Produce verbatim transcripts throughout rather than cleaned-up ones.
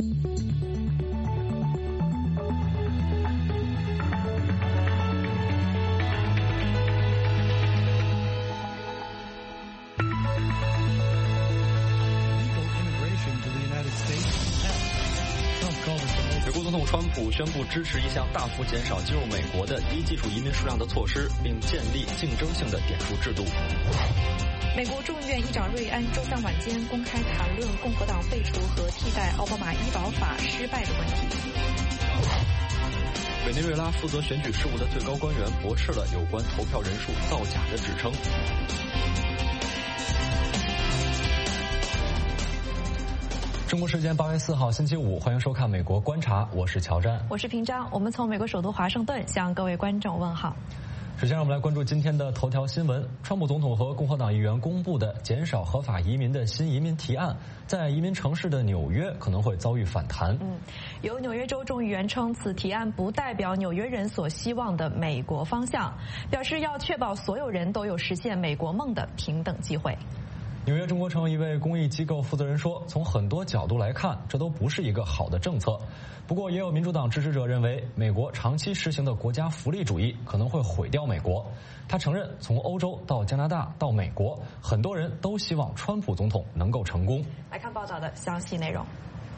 美国总统川普宣布支持一项大幅减少进入美国的低基础移民数量的措施，并建立竞争性的点数制度。 美国众议院议长瑞安周三晚间公开谈论共和党废除和替代奥巴马医保法失败的问题。 委内瑞拉负责选举事务的最高官员驳斥了有关投票人数造假的指称。中国时间八月四号星期五，欢迎收看《美国观察》，我是乔詹， 我是平章。我们从美国首都华盛顿向各位观众问好。 首先，让我们来关注今天的头条新闻。川普总统和共和党议员公布的减少合法移民的新移民提案，在移民城市的纽约可能会遭遇反弹。 嗯，有纽约州众议员称，此提案不代表纽约人所希望的美国方向，表示要确保所有人都有实现美国梦的平等机会。 纽约中国城一位公益机构负责人说，从很多角度来看，这都不是一个好的政策。不过也有民主党支持者认为，美国长期实行的国家福利主义可能会毁掉美国。他承认，从欧洲到加拿大到美国，很多人都希望川普总统能够成功。 来看报道的详细内容。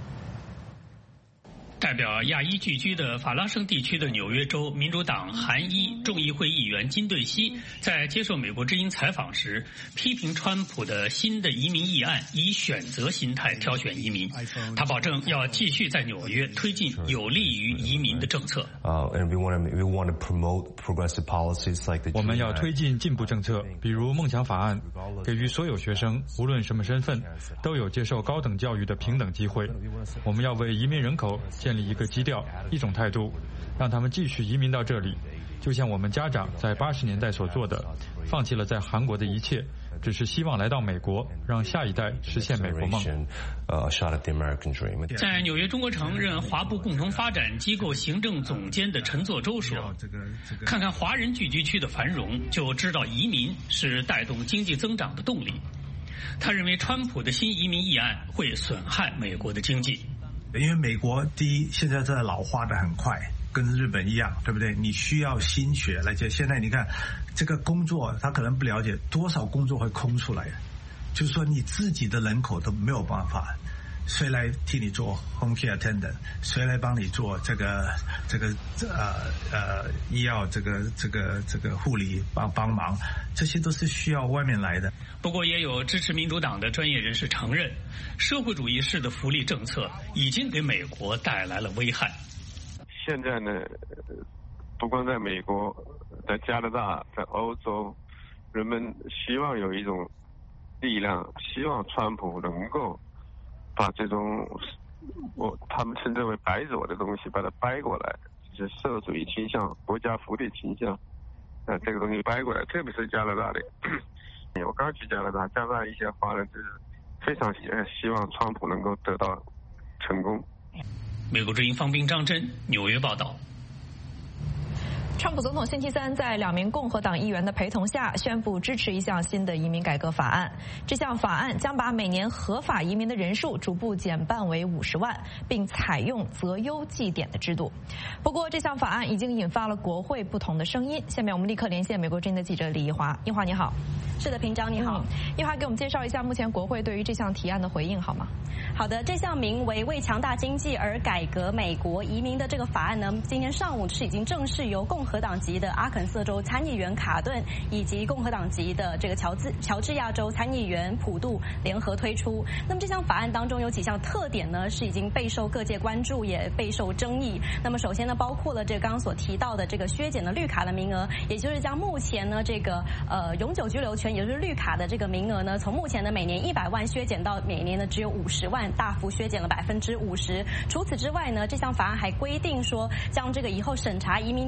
代表亚裔聚居的法拉盛地区的纽约州民主党韩裔众议会议员金对熙在接受美国之音采访时，批评川普的新的移民议案以选择心态挑选移民。他保证要继续在纽约推进有利于移民的政策。 我们要推进进步政策，比如梦想法案，给予所有学生无论什么身份都有接受高等教育的平等机会。我们要为移民人口建立一个基调，一种态度，让他们继续移民到这里，就像我们家长在八十年代所做的，放弃了在韩国的一切，只是希望来到美国，让下一代实现美国梦。 在纽约中国城任华埠共同发展机构行政总监的陈作洲说，看看华人聚居区的繁荣，就知道移民是带动经济增长的动力。他认为川普的新移民议案会损害美国的经济。 因为美国第一现在在老化的很快，跟日本一样，对不对？你需要新血来接。现在你看这个工作，他可能不了解多少工作会空出来，就是说你自己的人口都没有办法，谁来替你做 home care attendant， 谁来帮你做这个这个呃呃医药这个这个这个护理帮帮忙，这些都是需要外面来的。 不过也有支持民主党的专业人士承认，社会主义式的福利政策已经给美国带来了危害。 现在呢，不光在美国，在加拿大，在欧洲，人们希望有一种力量，希望川普能够把这种我他们称之为白左的东西把它掰过来，就是社会主义倾向、国家福利倾向，呃，这个东西掰过来，特别是加拿大的。我刚去加拿大，加拿大一些华人就是非常希希望川普能够得到成功。 美国之音方斌、张真，纽约报道。 川普总统星期三在两名共和党议员的陪同下宣布支持一项新的移民改革法案。这项法案将把每年合法移民的人数逐步减半为五十万，并采用择优绩点的制度。不过，这项法案已经引发了国会不同的声音。下面我们立刻连线美国之音的记者李一华。一华你好。 是的，平章你好。 一华给我们介绍一下目前国会对于这项提案的回应好吗？ 好的，这项名为为强大经济而改革美国移民的这个法案呢，今天上午是已经正式由共和党籍的阿肯色州参议员卡顿以及共和党籍的这个乔治乔治亚州参议员普杜联合推出。那么这项法案当中有几项特点呢，是已经备受各界关注，也备受争议。那么首先呢，包括了这个刚刚所提到的这个削减的绿卡的名额，也就是将目前呢这个呃永久居留权，也就是绿卡的这个名额呢，从目前的每年一百万削减到每年呢只有五十万，大幅削减了百分之五十。除此之外呢，这项法案还规定说，将这个以后审查移民的这个系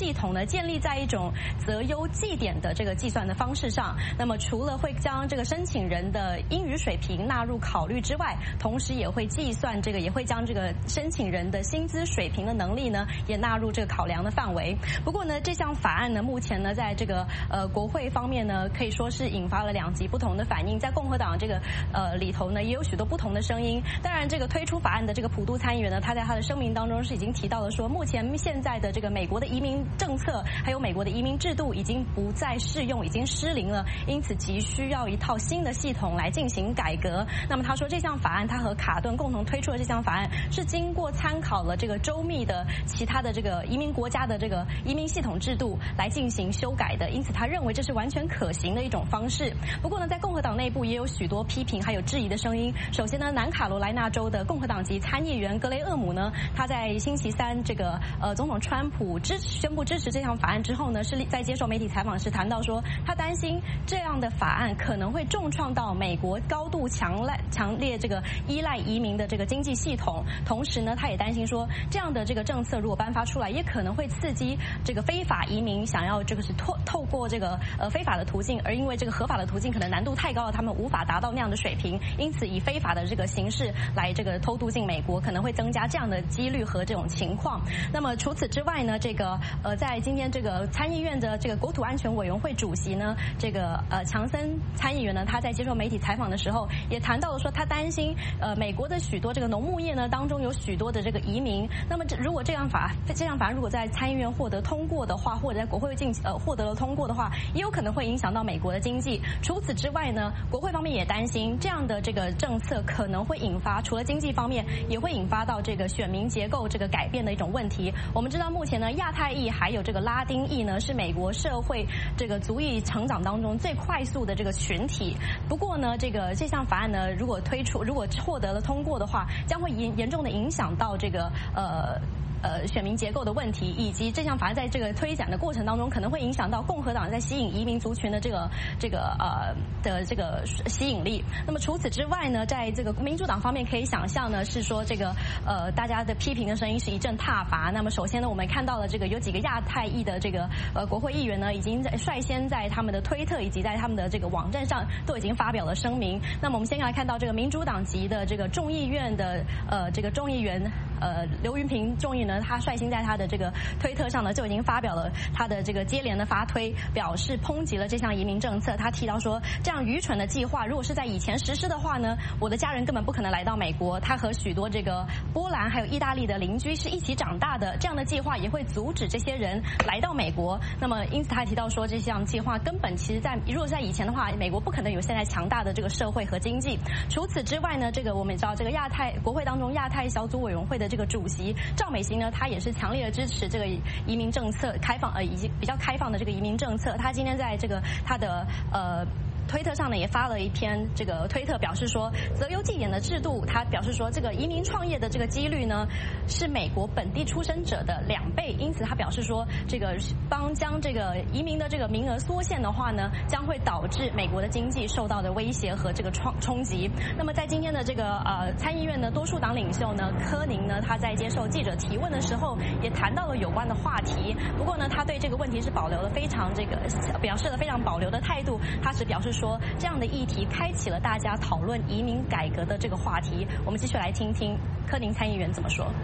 系统呢建立在一种择优绩点的这个计算的方式上。那么除了会将这个申请人的英语水平纳入考虑之外，同时也会计算这个，也会将这个申请人的薪资水平的能力呢也纳入这个考量的范围。不过呢，这项法案呢目前呢在这个呃国会方面呢可以说是引发了两极不同的反应，在共和党这个呃里头呢也有许多不同的声音。当然，这个推出法案的这个普渡参议员呢，他在他的声明当中是已经提到了说，目前现在的这个美国的移民政策还有美国的移民制度已经不再适用，已经失灵了，因此急需要一套新的系统来进行改革。那么他说，这项法案他和卡顿共同推出的这项法案是经过参考了这个周密的其他的这个移民国家的这个移民系统制度来进行修改的，因此他认为这是完全可行的一种方式。不过呢，在共和党内部也有许多批评还有质疑的声音。首先呢，南卡罗来纳州的共和党籍参议员格雷厄姆呢，他在星期三这个呃总统川普支持宣布支持这项法案之后呢，是在接受媒体采访时谈到说，他担心这样的法案可能会重创到美国高度强赖强烈这个依赖移民的这个经济系统。同时呢，他也担心说，这样的这个政策如果颁发出来，也可能会刺激这个非法移民想要这个是透透过这个呃非法的途径，而因为这个合法的途径可能难度太高了，他们无法达到那样的水平，因此以非法的这个形式来这个偷渡进美国，可能会增加这样的几率和这种情况。那么除此之外呢，这个呃在今天这个参议院的这个国土安全委员会主席呢，这个呃强森参议员呢，他在接受媒体采访的时候也谈到了说，他担心呃美国的许多这个农牧业呢当中有许多的这个移民，那么这如果这样法这项法案如果在参议院获得通过的话，或者在国会进呃获得了通过的话，也有可能会影响到美国的经济。除此之外呢，国会方面也担心这样的这个政策可能会引发除了经济方面，也会引发到这个选民结构这个改变的一种问题。我们知道目前呢，亚太裔还有这个拉丁裔呢是美国社会这个族裔成长当中最快速的这个群体。不过呢，这个这项法案呢，如果推出，如果获得了通过的话，将会严严重的影响到这个呃。呃，选民结构的问题，以及这项法案在这个推展的过程当中，可能会影响到共和党在吸引移民族群的这个这个呃的这个吸引力。那么除此之外呢，在这个民主党方面，可以想象呢是说这个呃大家的批评的声音是一阵挞伐。那么首先呢，我们看到了这个有几个亚太裔的这个呃国会议员呢，已经在率先在他们的推特以及在他们的这个网站上都已经发表了声明。那么我们先来看到这个民主党籍的这个众议院的呃这个众议员呃刘云平众议员。他率先在他的这个推特上呢，就已经发表了他的这个接连的发推，表示抨击了这项移民政策。他提到说，这样愚蠢的计划，如果是在以前实施的话呢，我的家人根本不可能来到美国。他和许多这个波兰还有意大利的邻居是一起长大的，这样的计划也会阻止这些人来到美国。那么，因此他提到说，这项计划根本其实在如果是在以前的话，美国不可能有现在强大的这个社会和经济。除此之外呢，这个我们也知道，这个亚太国会当中亚太小组委员会的这个主席赵美心呢，他也是强烈的支持这个移民政策开放，呃，以及比较开放的这个移民政策。他今天在这个他的呃。推特上呢也发了一篇这个推特，表示说择优绩点的制度，他表示说这个移民创业的这个几率呢是美国本地出生者的两倍，因此他表示说这个帮将这个移民的这个名额缩限的话呢，将会导致美国的经济受到的威胁和这个冲冲击。那么在今天的这个呃参议院的多数党领袖呢柯宁呢，他在接受记者提问的时候也谈到了有关的话题，不过呢他对这个问题是保留了非常这个表示了非常保留的态度，他是表示说这样的议题开启了大家讨论移民改革的这个话题。我们继续来听听柯宁参议员怎么说。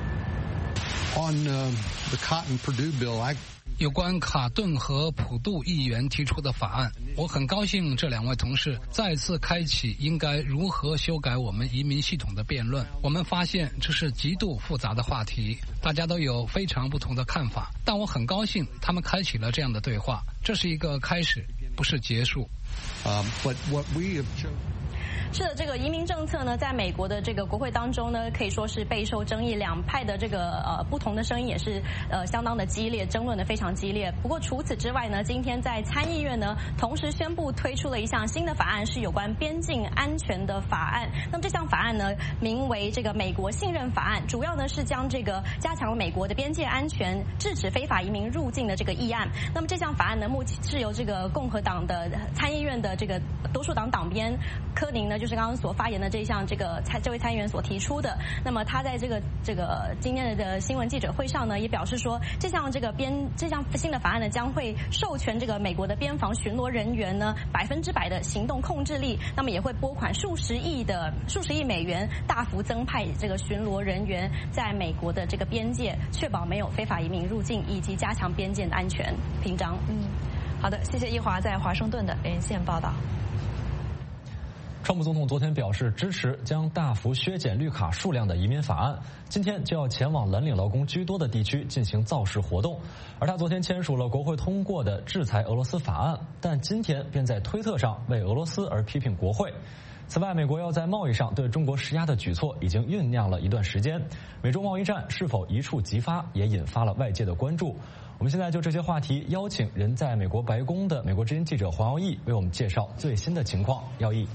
On uh, the Cotton Purdue bill, I有关卡顿和普渡议员提出的法案，我很高兴这两位同事再次开启应该如何修改我们移民系统的辩论。我们发现这是极度复杂的话题，大家都有非常不同的看法，但我很高兴他们开启了这样的对话，这是一个开始，不是结束。Uh, but what we have chosen 是的，这个移民政策呢，在美国的这个国会当中呢，可以说是备受争议，两派的这个呃不同的声音也是呃相当的激烈，争论的非常激烈。不过除此之外呢，今天在参议院呢，同时宣布推出了一项新的法案，是有关边境安全的法案。那么这项法案呢，名为这个美国信任法案，主要呢是将这个加强美国的边界安全，制止非法移民入境的这个议案。那么这项法案呢，目前是由这个共和党的参议院的这个多数党党鞭柯宁呢。 就是刚刚所发言的这一项这个参这位参议员所提出的。那么他在这个这个今天的的新闻记者会上呢，也表示说，这项这个边这项新的法案呢，将会授权这个美国的边防巡逻人员呢百分之百的行动控制力，那么也会拨款数十亿的数十亿美元，大幅增派这个巡逻人员在美国的这个边界，确保没有非法移民入境，以及加强边界的安全屏障。 嗯，好的，谢谢一华在华盛顿的连线报道。 川普总统昨天表示支持将大幅削减绿卡数量的移民法案，今天就要前往蓝领劳工居多的地区进行造势活动。而他昨天签署了国会通过的制裁俄罗斯法案，但今天便在推特上为俄罗斯而批评国会。此外，美国要在贸易上对中国施压的举措已经酝酿了一段时间，美中贸易战是否一触即发，也引发了外界的关注。我们现在就这些话题邀请人在美国白宫的美国之音记者黄耀义为我们介绍最新的情况。耀义。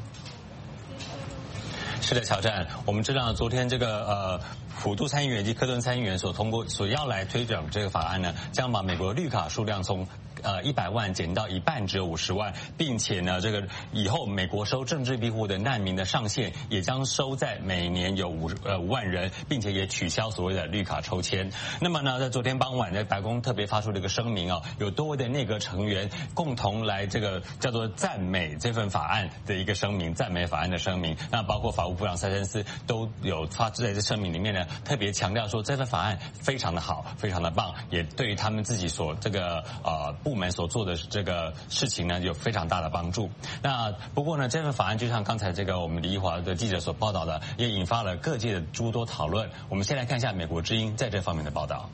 是的，乔战，我们知道昨天这个呃普渡参议员及科顿参议员所通过所要来推展这个法案呢，将把美国绿卡数量从呃一百万减到一半，只有五十万，并且呢，这个以后美国收政治庇护的难民的上限也将收在每年有五呃五万人，并且也取消所谓的绿卡抽签。那么呢，在昨天傍晚，在白宫特别发出了一个声明啊，有多位的内阁成员共同来这个叫做赞美这份法案的一个声明，赞美法案的声明。那包括法务部长塞申斯都有发在这声明里面呢，特别强调说这份法案非常的好，非常的棒，也对于他们自己所这个呃部门所做的这个事情呢有非常大的帮助。那不过呢，这份法案就像刚才这个我们李一华的记者所报道的，也引发了各界的诸多讨论。我们先来看一下美国之音在这方面的报道。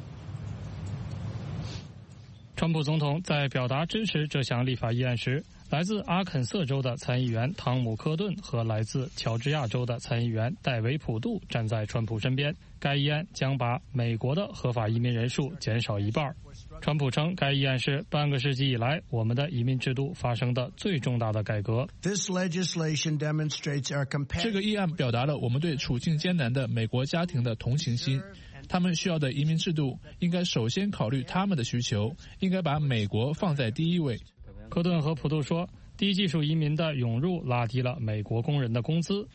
川普总统在表达支持这项立法议案时，来自阿肯色州的参议员汤姆·科顿和来自乔治亚州的参议员戴维·普杜站在川普身边。该议案将把美国的合法移民人数减少一半。川普称，该议案是半个世纪以来我们的移民制度发生的最重大的改革。 这个议案表达了我们对处境艰难的美国家庭的同情心。他们需要的移民制度应该首先考虑他们的需求，应该把美国放在第一位。 科顿和普杜说，低技术移民的涌入拉低了美国工人的工资。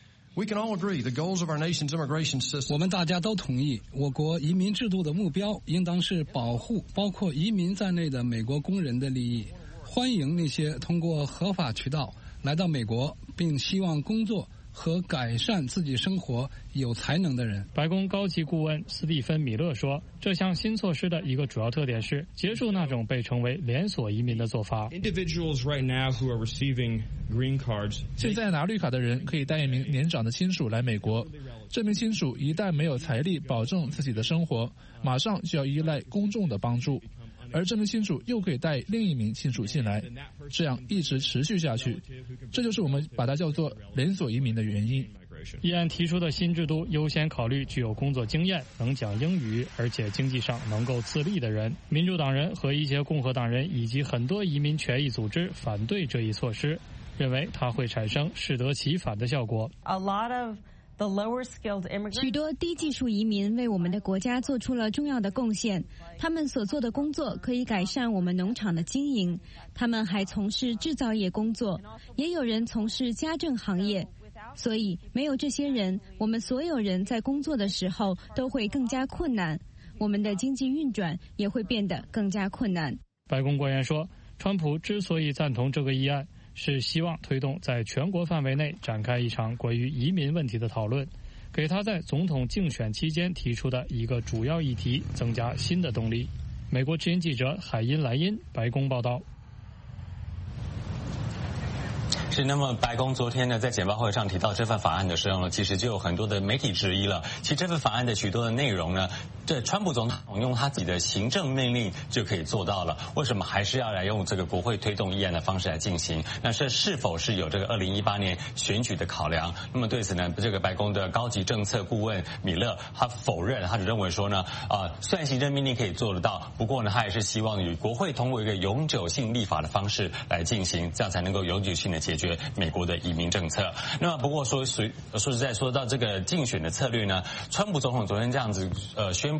我们大家都同意，我国移民制度的目标应当是保护包括移民在内的美国工人的利益，欢迎那些通过合法渠道来到美国并希望工作和改善自己生活有才能的人。 白宫高级顾问斯蒂芬·米勒说，这项新措施的一个主要特点是结束那种被称为连锁移民的做法。 现在拿绿卡的人可以带一名年长的亲属来美国，这名亲属一旦没有财力保证自己的生活，马上就要依赖公众的帮助，而这名亲属又可以带另一名亲属进来，这样一直持续下去。这就是我们把它叫做连锁移民的原因。 议案提出的新制度优先考虑具有工作经验、能讲英语，而且经济上能够自立的人。民主党人和一些共和党人以及很多移民权益组织反对这一措施，认为它会产生适得其反的效果。 A lot of 许多低技术移民为我们的国家做出了重要的贡献，他们所做的工作可以改善我们农场的经营，他们还从事制造业工作，也有人从事家政行业。所以没有这些人，我们所有人在工作的时候都会更加困难，我们的经济运转也会变得更加困难。 白宫官员说，川普之所以赞同这个议案，是希望推动在全国范围内展开一场关于移民问题的讨论，给他在总统竞选期间提出的一个主要议题增加新的动力。美国之音记者海因莱因白宫报道。 是，那么白宫昨天呢在简报会上提到这份法案的时候呢，其实就有很多的媒体质疑了。其实这份法案的许多的内容呢，这川普总统用他自己的行政命令就可以做到了，为什么还是要来用这个国会推动议案的方式来进行？那这是否是有这个二零一八年选举的考量？那么对此呢，这个白宫的高级政策顾问米勒他否认，他只认为说呢，啊、呃，虽然行政命令可以做得到，不过呢，他也是希望与国会通过一个永久性立法的方式来进行，这样才能够永久性的解决美国的移民政策。那么不过说说说实在说到这个竞选的策略呢，川普总统昨天这样子呃宣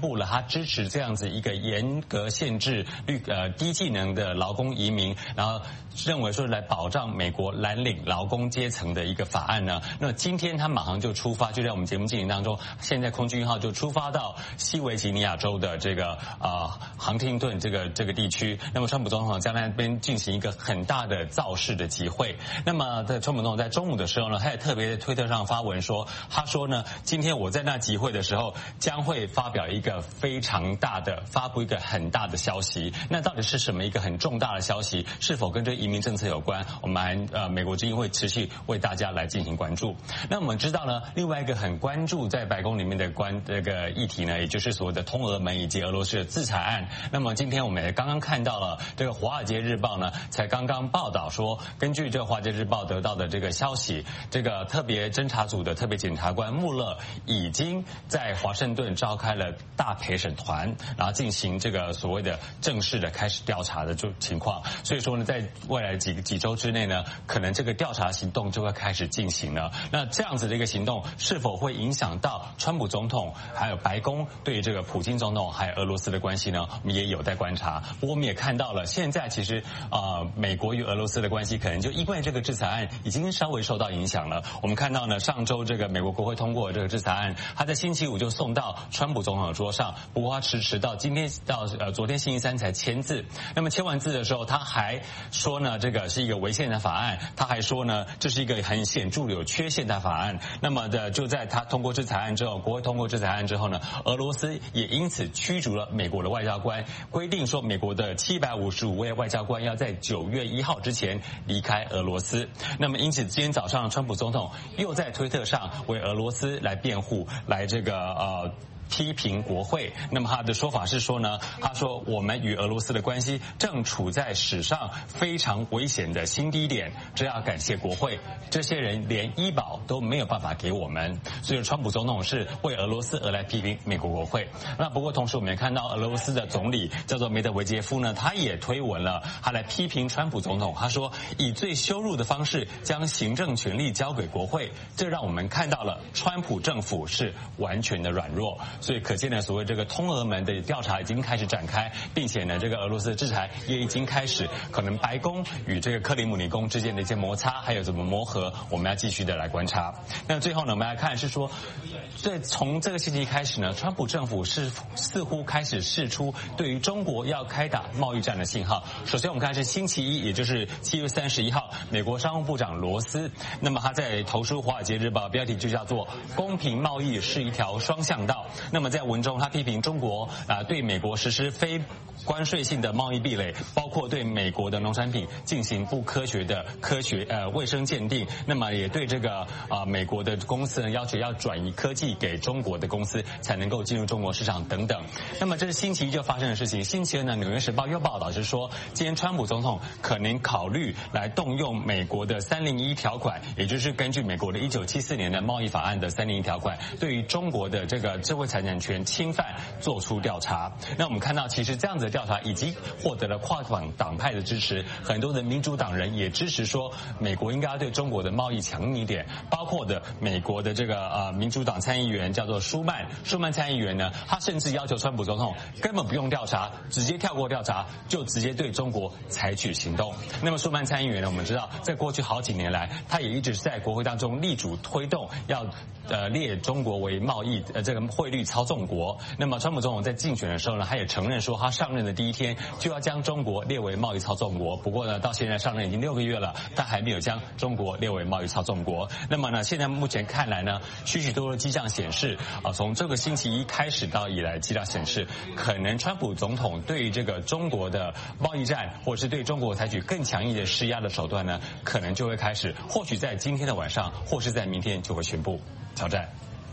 布了他支持这样子一个严格限制绿呃低技能的劳工移民，然后认为说来保障美国蓝领劳工阶层的一个法案呢。那今天他马上就出发，就在我们节目进行当中，现在空军一号就出发到西维吉尼亚州的这个呃杭廷顿这个这个地区。那么川普总统将在那边进行一个很大的造势的集会。那么在川普总统在中午的时候呢，他也特别在推特上发文说，他说呢，今天我在那集会的时候将会发表一个非常大的发布一个很大的消息。那到底是什么一个很重大的消息？是否跟这移民政策有关？我们还呃美国之音会持续为大家来进行关注。那我们知道呢，另外一个很关注在白宫里面的关这个议题呢，也就是所谓的通俄门以及俄罗斯的制裁案。那么今天我们也刚刚看到了这个《华尔街日报》呢，才刚刚报道说，根据这个《华尔街日报》得到的这个消息，这个特别侦查组的特别检察官穆勒已经在华盛顿召开了大陪审团，然后进行这个所谓的正式的开始调查的这情况。所以说呢，在未来几几周之内呢，可能这个调查行动就会开始进行了。那这样子的一个行动是否会影响到川普总统还有白宫对于这个普京总统还有俄罗斯的关系呢？我们也有待观察。不过我们也看到了，现在其实呃美国与俄罗斯的关系可能就因为这个制裁案已经稍微受到影响了。我们看到呢，上周这个美国国会通过这个制裁案，他在星期五就送到川普总统的桌上，不过他迟迟到今天到呃昨天星期三才签字。那么签完字的时候，他还说呢，这个是一个违宪的法案，他还说呢，这是一个很显著有缺陷的法案。那么的就在他通过制裁案之后，国会通过制裁案之后呢，俄罗斯也因此驱逐了美国的外交官，规定说美国的七百五十五位外交官要在九月一号之前离开俄罗斯。那么因此今天早上川普总统又在推特上为俄罗斯来辩护，来这个呃批评国会。那么他的说法是说呢，他说我们与俄罗斯的关系正处在史上非常危险的新低点，这要感谢国会，这些人连医保都没有办法给我们。所以川普总统是为俄罗斯而来批评美国国会。那不过同时我们也看到俄罗斯的总理叫做梅德韦杰夫呢，他也推文了，他来批评川普总统。他说以最羞辱的方式将行政权力交给国会，这让我们看到了川普政府是完全的软弱。所以可见呢，所谓这个通俄门的调查已经开始展开，并且呢，这个俄罗斯的制裁也已经开始。可能白宫与这个克里姆林宫之间的一些摩擦，还有怎么磨合，我们要继续的来观察。那最后呢，我们来看是说，在从这个星期开始呢，川普政府是似乎开始释出对于中国要开打贸易战的信号。首先我们看是星期一，也就是七月三十一号，美国商务部长罗斯，那么他在投书《华尔街日报》，标题就叫做“公平贸易是一条双向道”。那么在文中，他批评中国啊对美国实施非关税性的贸易壁垒，包括对美国的农产品进行不科学的科学呃卫生鉴定，那么也对这个啊美国的公司呢要求要转移科技给中国的公司才能够进入中国市场等等。那么这是星期一就发生的事情。星期二呢，《纽约时报》又报道是说，今天川普总统可能考虑来动用美国的三零一条款，也就是根据美国的一九七四年的贸易法案的三零一条款，对于中国的这个智慧财产权侵犯做出调查。那我们看到，其实这样子的调查已经获得了跨党党派的支持，很多的民主党人也支持说，美国应该要对中国的贸易强硬一点。包括的美国的这个呃民主党参议员叫做舒曼，舒曼参议员呢，他甚至要求川普总统根本不用调查，直接跳过调查，就直接对中国采取行动。那么舒曼参议员呢，我们知道，在过去好几年来，他也一直在国会当中力主推动要呃列中国为贸易呃这个汇率操纵国。那么川普总统在竞选的时候呢，他也承认说，他上任的第一天就要将中国列为贸易操纵国。不过呢，到现在上任已经六个月了，他还没有将中国列为贸易操纵国。那么呢，现在目前看来呢，许许多多的迹象显示，啊，从这个星期一开始到以来，迹象显示，可能川普总统对于这个中国的贸易战，或者是对中国采取更强硬的施压的手段呢，可能就会开始，或许在今天的晚上，或是在明天就会宣布。挑战。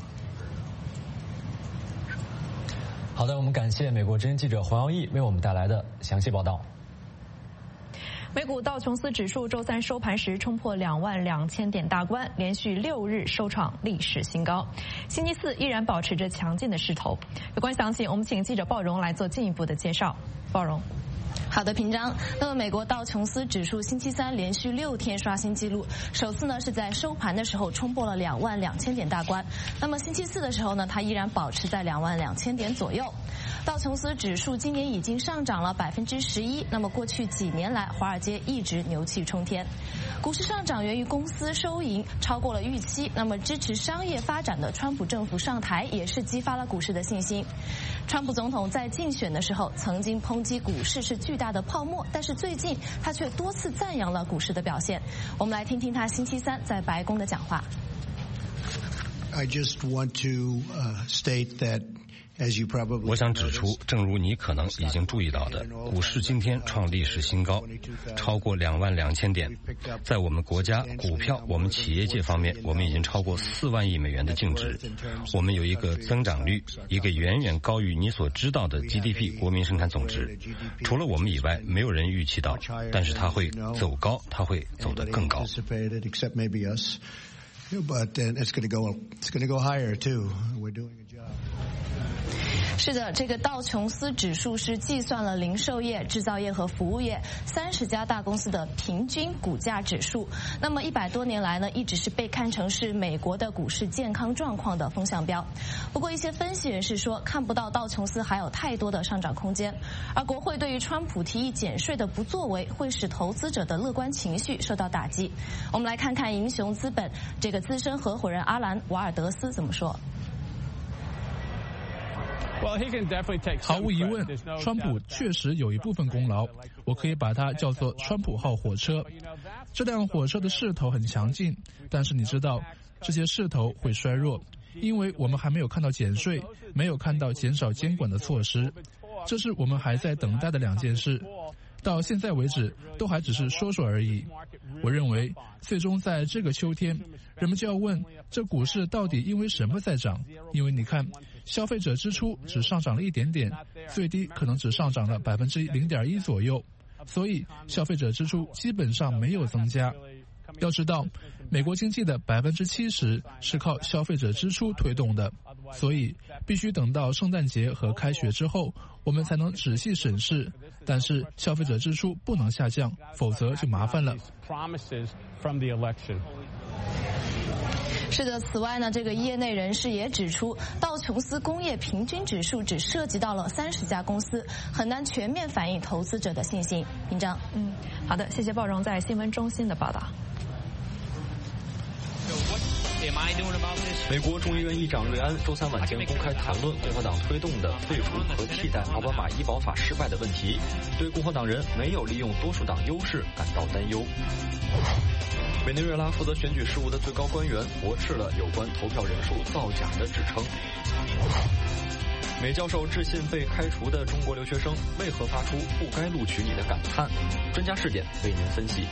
好的，我们感谢美国之音记者黄耀义为我们带来的详细报道。 美股道琼斯指数周三收盘时冲破两万两千点大关，连续六日收创历史新高。星期四依然保持着强劲的势头。有关详情，我们请记者鲍荣来做进一步的介绍。鲍荣。 好的，平章。那么，美国道琼斯指数星期三连续六天刷新纪录，首次呢是在收盘的时候冲破了两万两千点大关。那么星期四的时候呢，它依然保持在两万两千点左右。道琼斯指数今年已经上涨了百分之十一。那么过去几年来，华尔街一直牛气冲天。股市上涨源于公司收盈超过了预期。那么支持商业发展的川普政府上台，也是激发了股市的信心。川普总统在竞选的时候曾经抨击股市是巨大的泡沫，但是最近他却多次赞扬了股市的表现。我们来听听他星期三在白宫的讲话。 I just want to uh, state that 我想指出，正如你可能已经注意到的，股市今天创历史新高，超过两万两千点。在我们国家股票、我们企业界方面，我们已经超过四万亿美元的净值。我们有一个增长率，一个远远高于你所知道的 G D P 国民生产总值。除了我们以外，没有人预期到，但是它会走高，它会走得更高。 But then it's going to go, it's going to go higher too. We're doing a job. 是的，这个道琼斯指数是计算了零售业、制造业和服务业三十家大公司的平均股价指数。那么一百多年来呢，一直是被看成是美国的股市健康状况的风向标。不过一些分析人士说，看不到道琼斯还有太多的上涨空间。而国会对于川普提议减税的不作为，会使投资者的乐观情绪受到打击。我们来看看银雄资本这个资深合伙人阿兰·瓦尔德斯怎么说。 毫无疑问，川普确实有一部分功劳，我可以把它叫做川普号火车。这辆火车的势头很强劲，但是你知道，这些势头会衰弱，因为我们还没有看到减税，没有看到减少监管的措施，这是我们还在等待的两件事。到现在为止，都还只是说说而已。我认为，最终在这个秋天，人们就要问：这股市到底因为什么在涨？因为你看，消费者支出只上涨了一点点，最低可能只上涨了百分之零点一左右，所以消费者支出基本上没有增加。要知道，美国经济的百分之七十是靠消费者支出推动的，所以必须等到圣诞节和开学之后，我们才能仔细审视。但是消费者支出不能下降，否则就麻烦了。 是的，此外呢，这个业内人士也指出，道琼斯工业平均指数只涉及到了三十家公司，很难全面反映投资者的信心。平章， 嗯，好的，谢谢鲍荣在新闻中心的报道。 美国众议院议长瑞安周三晚间公开谈论共和党推动的废除和替代奥巴马医保法失败的问题，对共和党人没有利用多数党优势感到担忧。委内瑞拉负责选举事务的最高官员驳斥了有关投票人数造假的指称。美教授致信被开除的中国留学生为何发出不该录取你的感叹？专家视点为您分析。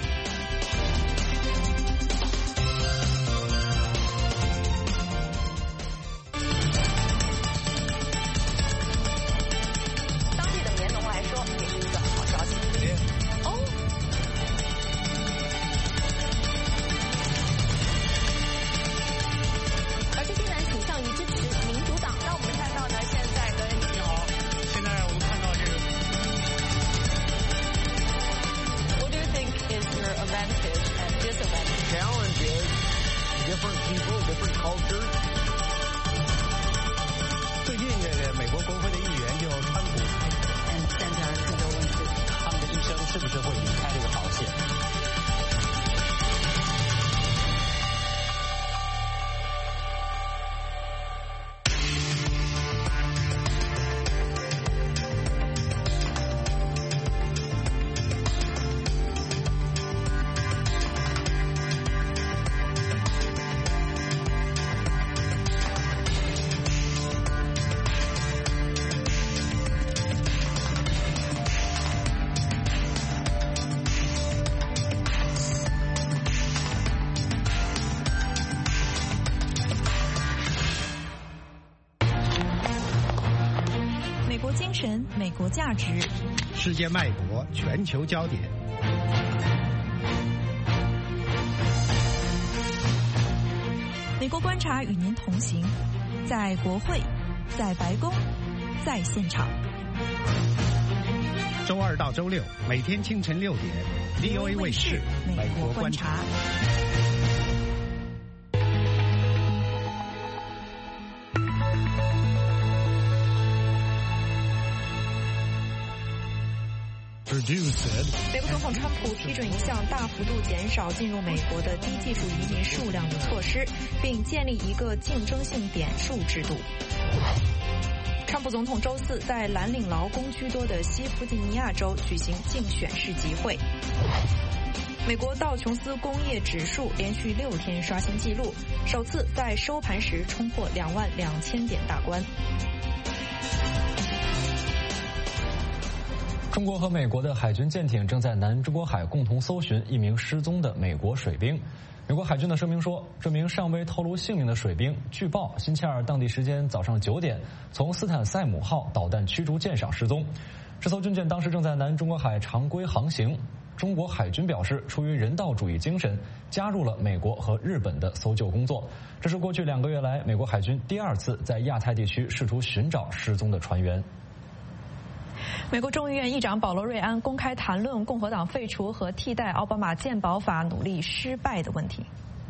最近这个美国国会的议员就川普，嗯，现在是个问题，他们的一生是不是会离开这个保险？ 美国价值， 世界脉搏，全球焦点。 美国观察与您同行，在国会，在白宫，在现场。 周二到周六每天清晨六点 ，V O A 卫视《美国观察》。 美国总统川普批准一项大幅度减少进入美国的低技术移民数量的措施，并建立一个竞争性点数制度。川普总统周四在蓝领劳工居多的西弗吉尼亚州举行竞选式集会。美国道琼斯工业指数连续六天刷新纪录，首次在收盘时冲破两万两千点大关。 中国和美国的海军舰艇正在南中国海共同搜寻一名失踪的美国水兵。美国海军的声明说，这名尚未透露姓名的水兵，据报星期二当地时间早上九点从斯坦塞姆号导弹驱逐舰上失踪。这艘军舰当时正在南中国海常规航行。中国海军表示，出于人道主义精神，加入了美国和日本的搜救工作。这是过去两个月来美国海军第二次在亚太地区试图寻找失踪的船员。 美国众议院议长保罗·瑞安公开谈论共和党废除和替代奥巴马健保法努力失败的问题。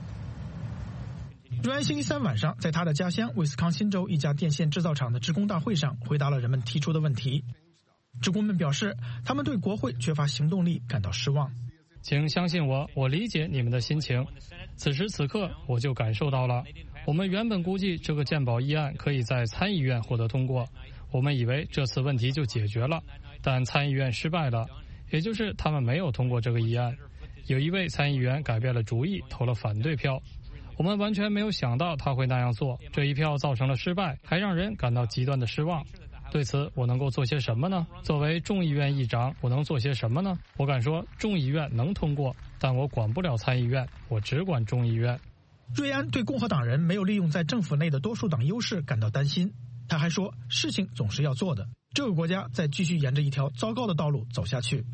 瑞安星期三晚上在他的家乡威斯康辛州一家电线制造厂的职工大会上回答了人们提出的问题。职工们表示，他们对国会缺乏行动力感到失望。 请相信我，我理解你们的心情。此时此刻，我就感受到了。我们原本估计这个健保议案可以在参议院获得通过。我们以为这次问题就解决了，但参议院失败了，也就是他们没有通过这个议案。有一位参议员改变了主意，投了反对票。我们完全没有想到他会那样做，这一票造成了失败，还让人感到极端的失望。对此，我能够做些什么呢？作为众议院议长，我能做些什么呢？我敢说，众议院能通过，但我管不了参议院，我只管众议院。 瑞安对共和党人没有利用在政府内的多数党优势感到担心。他还说，事情总是要做的，这个国家在继续沿着一条糟糕的道路走下去。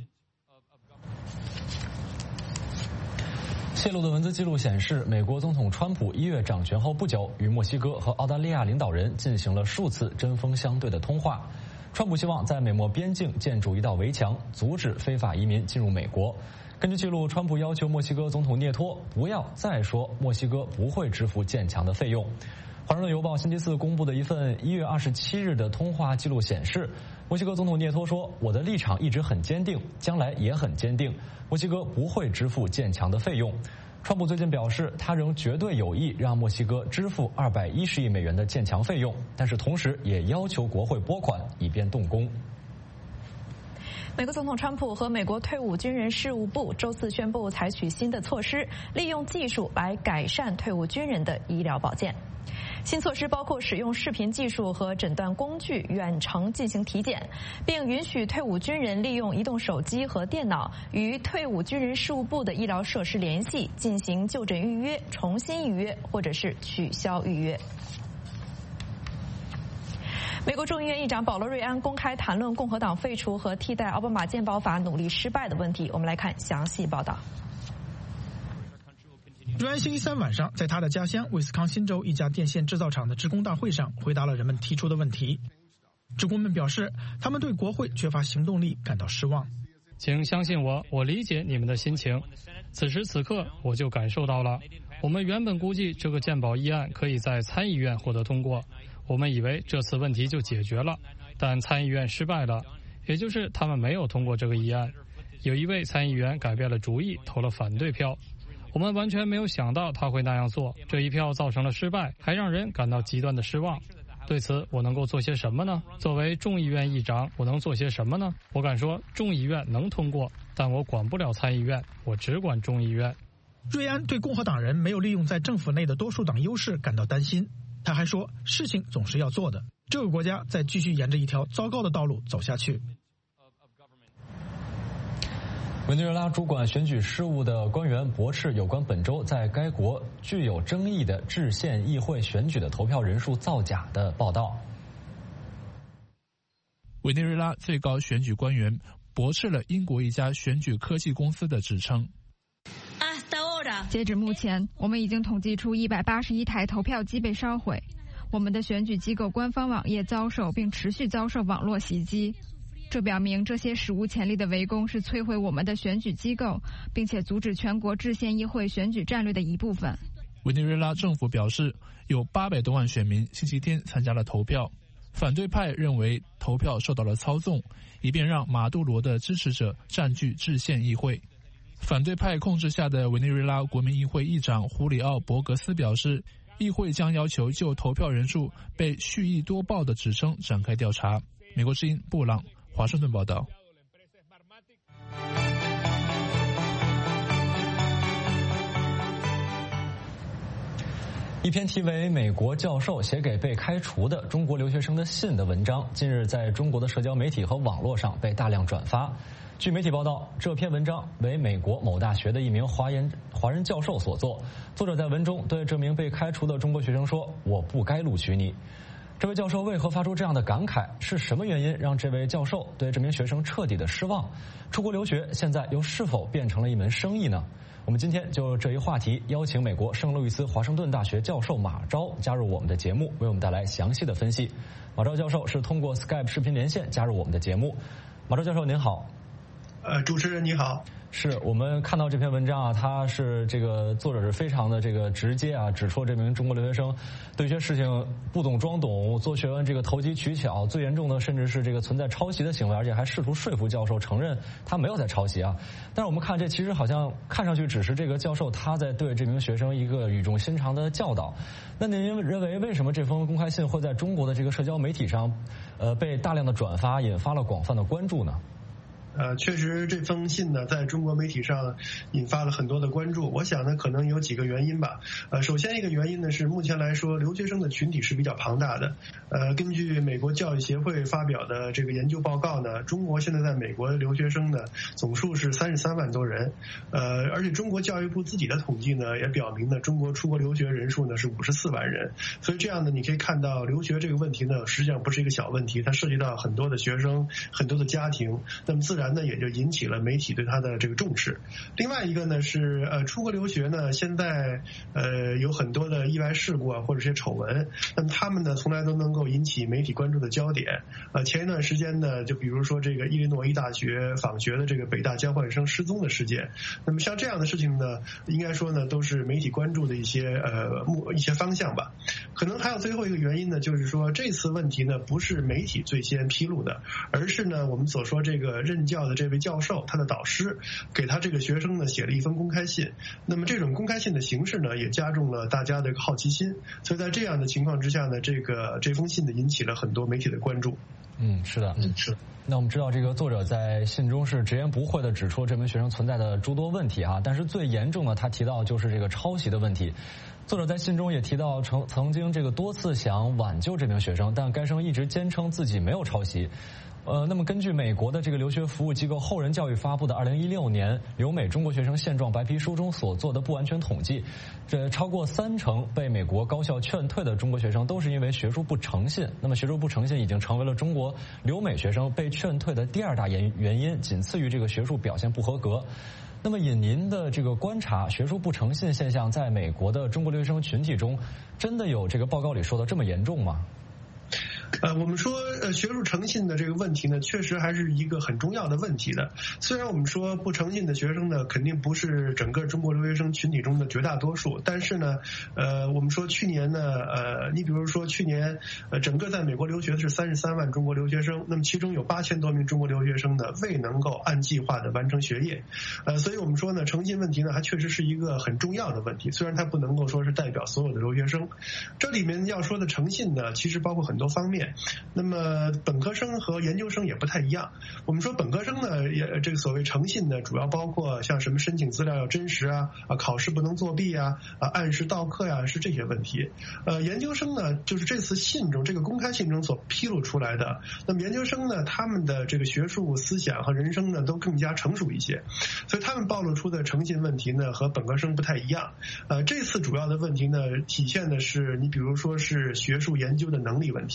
泄露的文字记录显示，美国总统川普一月掌权后不久，与墨西哥和澳大利亚领导人进行了数次针锋相对的通话。川普希望在美墨边境建筑一道围墙，阻止非法移民进入美国。根据记录，川普要求墨西哥总统涅托不要再说墨西哥不会支付建墙的费用。华盛顿邮报星期四公布的一份一月二十七日的通话记录显示，墨西哥总统涅托说：“我的立场一直很坚定，将来也很坚定。墨西哥不会支付建墙的费用。”川普最近表示，他仍绝对有意让墨西哥支付二百一十亿美元的建墙费用，但是同时也要求国会拨款以便动工。 美国总统川普和美国退伍军人事务部周四宣布采取新的措施，利用技术来改善退伍军人的医疗保健。新措施包括使用视频技术和诊断工具远程进行体检，并允许退伍军人利用移动手机和电脑与退伍军人事务部的医疗设施联系，进行就诊预约、重新预约或者是取消预约。美国众议院议长保罗·瑞安公开谈论共和党废除和替代奥巴马健保法努力失败的问题。我们来看详细报道。 瑞安星期三晚上在他的家乡威斯康辛州一家电线制造厂的职工大会上回答了人们提出的问题。职工们表示，他们对国会缺乏行动力感到失望。 请相信我，我理解你们的心情。此时此刻，我就感受到了。我们原本估计这个健保议案可以在参议院获得通过。我们以为这次问题就解决了，但参议院失败了，也就是他们没有通过这个议案。有一位参议员改变了主意，投了反对票。我们完全没有想到他会那样做，这一票造成了失败，还让人感到极端的失望。对此，我能够做些什么呢？作为众议院议长，我能做些什么呢？我敢说，众议院能通过，但我管不了参议院，我只管众议院。 瑞安对共和党人没有利用在政府内的多数党优势感到担心。他还说，事情总是要做的，这个国家在继续沿着一条糟糕的道路走下去。 委内瑞拉主管选举事务的官员驳斥有关本周在该国具有争议的制宪议会选举的投票人数造假的报道。 委内瑞拉最高选举官员驳斥了英国一家选举科技公司的指称。 截止目前，我们已经统计出一百八十一台投票机被烧毁。我们的选举机构官方网页遭受并持续遭受网络袭击。 这表明这些史无前例的围攻是摧毁我们的选举机构，并且阻止全国制宪议会选举战略的一部分。 委内瑞拉政府表示，有八百多万选民星期天参加了投票。反对派认为投票受到了操纵，以便让马杜罗的支持者占据制宪议会。反对派控制下的委内瑞拉国民议会议长胡里奥·博格斯表示，议会将要求就投票人数被蓄意多报的指称展开调查。美国之音布朗，华盛顿报道。 一篇题为《美国教授写给被开除的中国留学生的信》的文章，近日在中国的社交媒体和网络上被大量转发。据媒体报道，这篇文章为美国某大学的一名华人华人教授所作。作者在文中对这名被开除的中国学生说：“我不该录取你。”这位教授为何发出这样的感慨？是什么原因让这位教授对这名学生彻底的失望？出国留学现在又是否变成了一门生意呢？我们今天就这一话题邀请美国圣路易斯华盛顿大学教授马昭加入我们的节目，为我们带来详细的分析。马昭教授是通过 Skype 视频连线加入我们的节目。马昭教授您好。 呃，主持人你好。 是我们看到这篇文章啊，他是这个作者是非常的这个直接啊，指出这名中国留学生对一些事情不懂装懂，做学问这个投机取巧，最严重的甚至是这个存在抄袭的行为，而且还试图说服教授承认他没有在抄袭啊。但是我们看这其实好像看上去只是这个教授他在对这名学生一个语重心长的教导。那您认为为什么这封公开信会在中国的这个社交媒体上，呃，被大量的转发，引发了广泛的关注呢？ 呃，确实这封信呢，在中国媒体上引发了很多的关注。我想呢，可能有几个原因吧。呃，首先一个原因呢是，目前来说，留学生的群体是比较庞大的。呃，根据美国教育协会发表的这个研究报告呢，中国现在在美国的留学生呢总数是三十三万多人。呃，而且中国教育部自己的统计呢也表明呢，中国出国留学人数呢是五十四万人。所以这样呢，你可以看到留学这个问题呢，实际上不是一个小问题，它涉及到很多的学生、很多的家庭。那么自然呢也就引起了媒体对他的这个重视。另外一个呢是呃出国留学呢，现在呃有很多的意外事故啊，或者是丑闻，那么他们呢从来都能够引起媒体关注的焦点。呃前一段时间呢，就比如说这个伊利诺伊大学访学的这个北大交换生失踪的事件，那么像这样的事情呢，应该说呢都是媒体关注的一些呃目一些方向吧。可能还有最后一个原因呢，就是说这次问题呢不是媒体最先披露的，而是呢我们所说这个任教的这位教授他的导师给他这个学生呢写了一封公开信。那么这种公开信的形式呢也加重了大家的好奇心，所以在这样的情况之下呢，这个这封信呢引起了很多媒体的关注。 嗯，是的， 嗯是。 那我们知道这个作者在信中是直言不讳地指出这名学生存在的诸多问题啊，但是最严重的他提到就是这个抄袭的问题。作者在信中也提到曾曾经这个多次想挽救这名学生，但该生一直坚称自己没有抄袭。呃，那么根据美国的这个留学服务机构后人教育发布的二零一六年留美中国学生现状白皮书中所做的不完全统计，这超过三成被美国高校劝退的中国学生都是因为学术不诚信。那么学术不诚信已经成为了中国留美学生被劝退的第二大原原因，仅次于这个学术表现不合格。那么以您的这个观察，学术不诚信现象在美国的中国留学生群体中，真的有这个报告里说的这么严重吗？ 呃，我们说呃学术诚信的这个问题呢，确实还是一个很重要的问题的。虽然我们说不诚信的学生呢，肯定不是整个中国留学生群体中的绝大多数，但是呢，呃，我们说去年呢，呃，你比如说去年呃整个在美国留学的是三十三万中国留学生，那么其中有八千多名中国留学生呢未能够按计划的完成学业，呃，所以我们说呢，诚信问题呢，还确实是一个很重要的问题。虽然它不能够说是代表所有的留学生，这里面要说的诚信呢，其实包括很多方面。那么本科生和研究生也不太一样。我们说本科生呢，也这个所谓诚信呢，主要包括像什么申请资料要真实啊，啊考试不能作弊啊，啊按时到课呀、啊，是这些问题。呃，研究生呢，就是这次信中这个公开信中所披露出来的。那么研究生呢，他们的这个学术思想和人生呢都更加成熟一些，所以他们暴露出的诚信问题呢和本科生不太一样。呃，这次主要的问题呢，体现的是你比如说是学术研究的能力问题。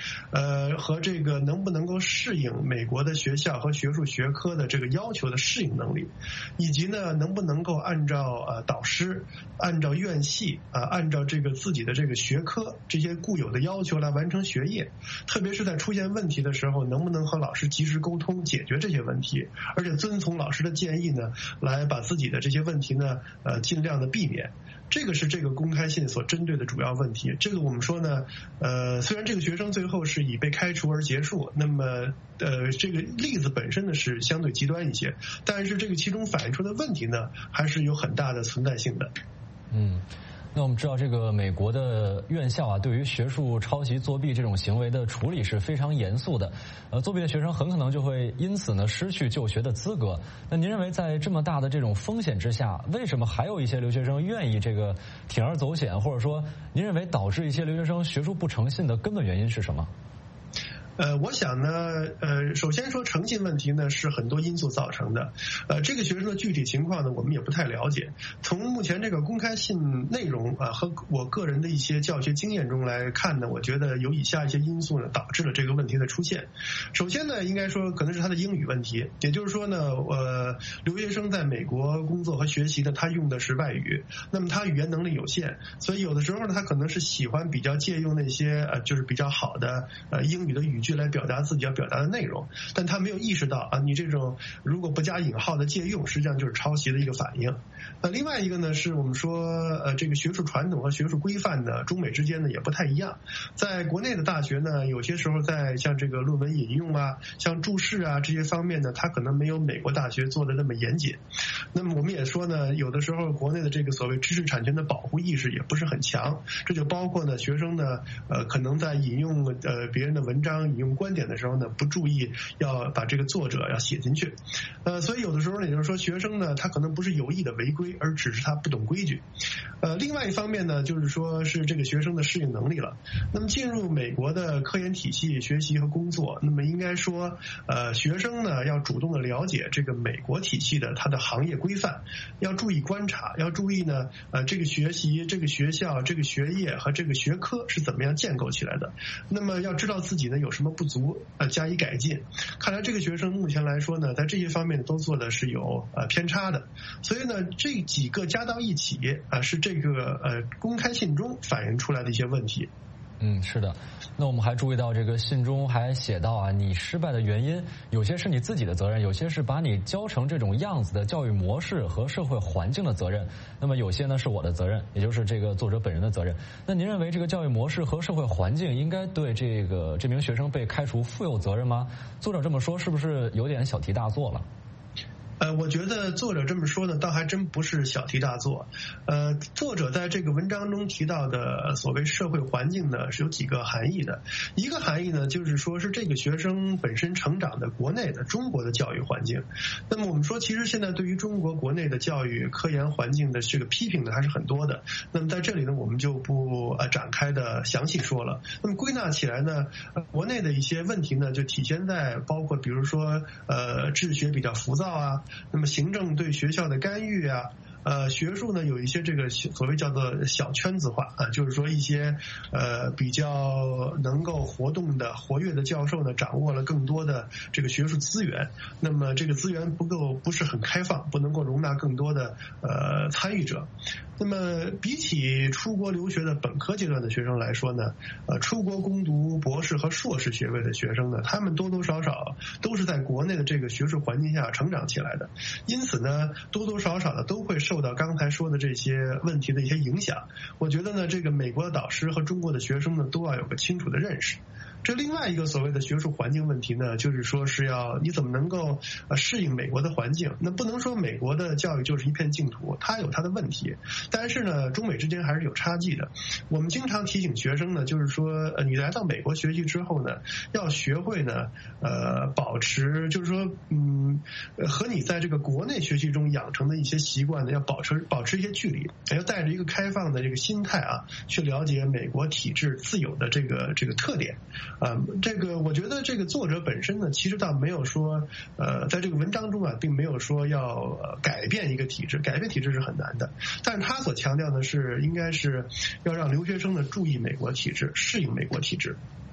呃，和这个能不能够适应美国的学校和学术学科的这个要求的适应能力，以及呢能不能够按照呃导师、按照院系啊、呃、按照这个自己的这个学科这些固有的要求来完成学业，特别是在出现问题的时候，能不能和老师及时沟通解决这些问题，而且遵从老师的建议呢，来把自己的这些问题呢呃尽量的避免。这个是这个公开信所针对的主要问题。这个我们说呢，呃，虽然这个学生最后是以被开除而结束，那么呃，这个例子本身呢是相对极端一些，但是这个其中反映出的问题呢，还是有很大的存在性的。 嗯。那我们知道，这个美国的院校啊，对于学术抄袭作弊这种行为的处理是非常严肃的。呃，作弊的学生很可能就会因此呢失去就学的资格。那您认为，在这么大的这种风险之下，为什么还有一些留学生愿意这个铤而走险？或者说，您认为导致一些留学生学术不诚信的根本原因是什么？ 呃，我想呢，呃，首先说诚信问题呢是很多因素造成的，呃，这个学生的具体情况呢我们也不太了解。从目前这个公开信内容啊和我个人的一些教学经验中来看呢，我觉得有以下一些因素呢导致了这个问题的出现。首先呢，应该说可能是他的英语问题，也就是说呢，呃，留学生在美国工作和学习呢，他用的是外语，那么他语言能力有限，所以有的时候呢，他可能是喜欢比较借用那些呃就是比较好的呃英语的语句来表达自己要表达的内容，但他没有意识到啊，你这种如果不加引号的借用，实际上就是抄袭的一个反应。呃，另外一个呢，是我们说呃，这个学术传统和学术规范呢，中美之间呢也不太一样。在国内的大学呢，有些时候在像这个论文引用啊、像注释啊这些方面呢，它可能没有美国大学做的那么严谨。那么我们也说呢，有的时候国内的这个所谓知识产权的保护意识也不是很强，这就包括呢学生呢呃可能在引用呃别人的文章、引用观点的时候呢，不注意要把这个作者要写进去，呃，所以有的时候呢，也就是说学生呢，他可能不是有意的违规，而只是他不懂规矩。呃，另外一方面呢，就是说是这个学生的适应能力了。那么进入美国的科研体系学习和工作，那么应该说，呃，学生呢要主动的了解这个美国体系的它的行业规范，要注意观察，要注意呢，呃，这个学习、这个学校、这个学业和这个学科是怎么样建构起来的。那么要知道自己呢有什么不足，呃，加以改进。看来这个学生目前来说呢，在这些方面都做的是有呃偏差的。所以呢，这几个加到一起啊、呃，是这个呃公开信中反映出来的一些问题。 嗯，是的。那我们还注意到，这个信中还写到啊，你失败的原因有些是你自己的责任，有些是把你教成这种样子的教育模式和社会环境的责任。那么有些呢是我的责任，也就是这个作者本人的责任。那您认为这个教育模式和社会环境应该对这个这名学生被开除负有责任吗？作者这么说是不是有点小题大做了？ 呃，我觉得作者这么说呢，倒还真不是小题大做。呃，作者在这个文章中提到的所谓社会环境呢，是有几个含义的。一个含义呢，就是说是这个学生本身成长的国内的中国的教育环境。那么我们说，其实现在对于中国国内的教育科研环境的这个批评呢，还是很多的。那么在这里呢，我们就不呃展开的详细说了。那么归纳起来呢，呃、国内的一些问题呢，就体现在包括比如说呃治学比较浮躁啊。那么行政对学校的干预啊，呃，学术呢有一些这个所谓叫做小圈子化啊，就是说一些呃比较能够活动的活跃的教授呢，掌握了更多的这个学术资源，那么这个资源不够不是很开放，不能够容纳更多的呃参与者。那么比起出国留学的本科阶段的学生来说呢，呃，出国攻读博士和硕士学位的学生呢，他们多多少少都是在国内的这个学术环境下成长起来的，因此呢，多多少少的都会受到刚才说的这些问题的一些影响。我觉得呢，这个美国的导师和中国的学生呢，都要有个清楚的认识。这另外一个所谓的学术环境问题呢，就是说是要你怎么能够呃适应美国的环境。那不能说美国的教育就是一片净土，它有它的问题，但是呢，中美之间还是有差距的。我们经常提醒学生呢，就是说呃你来到美国学习之后呢，要学会呢呃保持，就是说嗯和你在这个国内学习中养成的一些习惯呢，要保持保持一些距离，要带着一个开放的这个心态啊，去了解美国体制自有的这个这个特点。啊、呃，这个我觉得这个作者本身呢，其实倒没有说，呃，在这个文章中啊，并没有说要、呃、改变一个体制，改变体制是很难的。但是他所强调的是，应该是要让留学生呢注意美国体制，适应美国体制。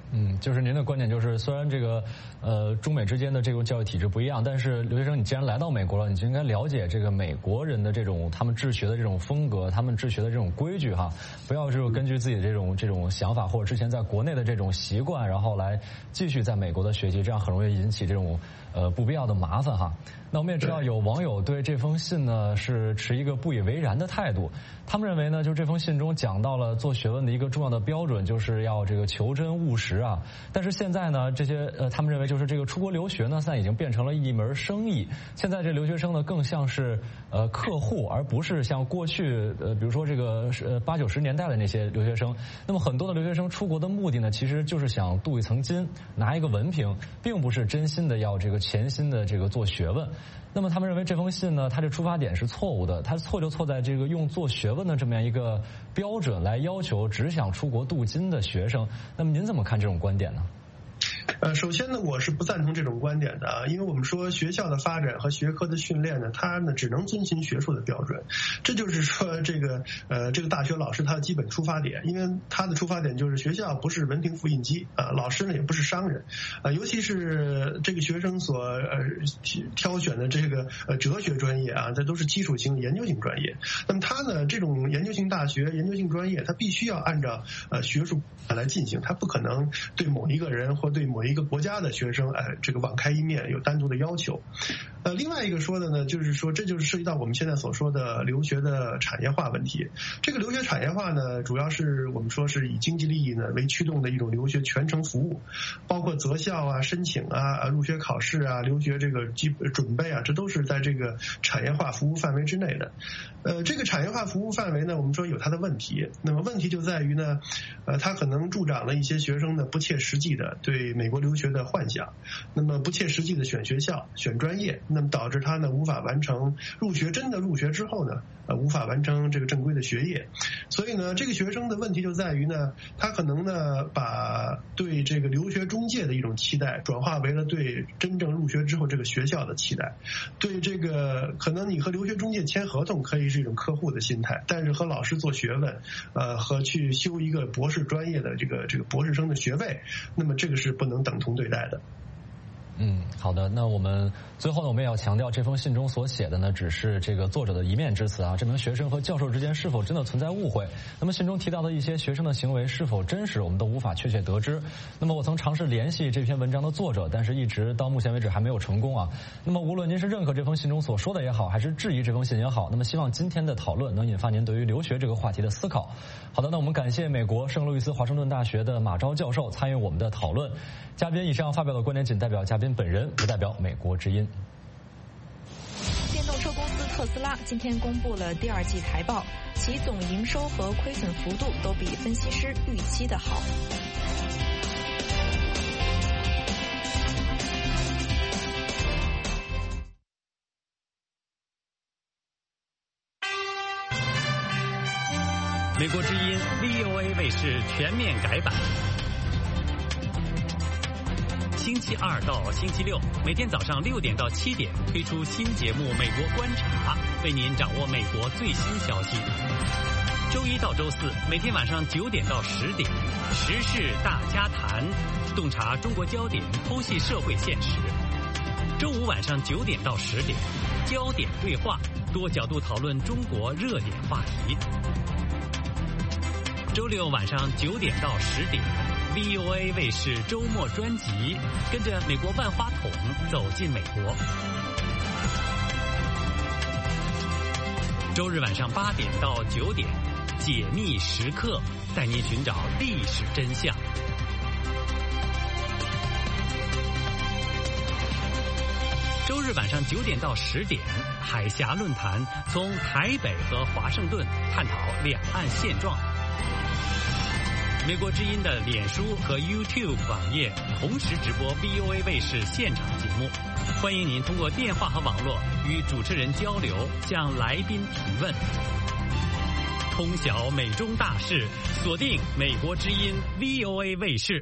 嗯，就是您的观点就是，虽然这个呃中美之间的这种教育体制不一样，但是留学生你既然来到美国了，你就应该了解这个美国人的这种他们治学的这种风格，他们治学的这种规矩哈，不要就是根据自己这种这种想法或者之前在国内的这种习惯，然后来继续在美国的学习，这样很容易引起这种呃不必要的麻烦哈。那我们也知道有网友对这封信呢是持一个不以为然的态度，他们认为呢，就这封信中讲到了做学问的一个重要的标准，就是要这个求真务实啊。但是现在呢，这些呃，他们认为就是这个出国留学呢，现在已经变成了一门生意。现在这留学生呢，更像是呃客户，而不是像过去呃，比如说这个呃八九十年代的那些留学生。那么很多的留学生出国的目的呢，其实就是想镀一层金，拿一个文凭，并不是真心的要这个潜心的这个做学问。那么他们认为这封信呢，它的出发点是错误的，它错就错在这个用做学问的这么样一个标准来要求只想出国镀金的学生。那么您怎么看这种观点呢？ 呃，首先呢，我是不赞同这种观点的啊，因为我们说学校的发展和学科的训练呢，它呢只能遵循学术的标准，这就是说这个呃这个大学老师他的基本出发点，因为他的出发点就是学校不是文凭复印机啊，老师呢也不是商人啊，尤其是这个学生所呃挑选的这个呃哲学专业啊，这都是基础性研究性专业，那么他呢这种研究性大学研究性专业，他必须要按照呃学术来进行，他不可能对某一个人或对某一个国家的学生，哎，这个网开一面，有单独的要求。呃，另外一个说的呢，就是说这就是涉及到我们现在所说的留学的产业化问题。这个留学产业化呢，主要是我们说是以经济利益呢为驱动的一种留学全程服务，包括择校啊、申请啊、入学考试啊、留学这个基准备啊，这都是在这个产业化服务范围之内的。呃，这个产业化服务范围呢，我们说有它的问题。那么问题就在于呢，呃，它可能助长了一些学生呢不切实际的对美国留学的幻想，那么不切实际的选学校、选专业，那么导致他呢无法完成入学，真的入学之后呢，呃，无法完成这个正规的学业。所以呢，这个学生的问题就在于呢，他可能呢把对这个留学中介的一种期待转化为了对真正入学之后这个学校的期待。对这个可能你和留学中介签合同可以是一种客户的心态，但是和老师做学问，呃，和去修一个博士专业的这个这个博士生的学位，那么这个是不能等同对待的。 嗯，好的。那我们最后呢，我们也要强调，这封信中所写的呢，只是这个作者的一面之词啊。这名学生和教授之间是否真的存在误会？那么信中提到的一些学生的行为是否真实，我们都无法确切得知。那么我曾尝试联系这篇文章的作者，但是一直到目前为止还没有成功啊。那么无论您是认可这封信中所说的也好，还是质疑这封信也好，那么希望今天的讨论能引发您对于留学这个话题的思考。好的，那我们感谢美国圣路易斯华盛顿大学的马昭教授参与我们的讨论。嘉宾以上发表的观点仅代表嘉宾本人，不代表美国之音。 电动车公司特斯拉今天公布了第二季财报，其总营收和亏损幅度都比分析师预期的好。 美国之音 V O A 卫视全面改版。星期二到星期六，每天早上六点到七点推出新节目《美国观察》，为您掌握美国最新消息。周一到周四，每天晚上九点到十点，时事大家谈，洞察中国焦点，剖析社会现实。周五晚上九点到十点，焦点对话，多角度讨论中国热点话题。周六晚上九点到十点。V O A 卫视周末专辑，跟着美国万花筒走进美国。周日晚上八点到九点，解密时刻，带您寻找历史真相。周日晚上九点到十点，海峡论坛，从台北和华盛顿探讨两岸现状。美国之音的脸书和 YouTube 网页同时直播 V O A 卫视现场节目，欢迎您通过电话和网络与主持人交流，向来宾提问。通晓美中大事，锁定美国之音 V O A 卫视。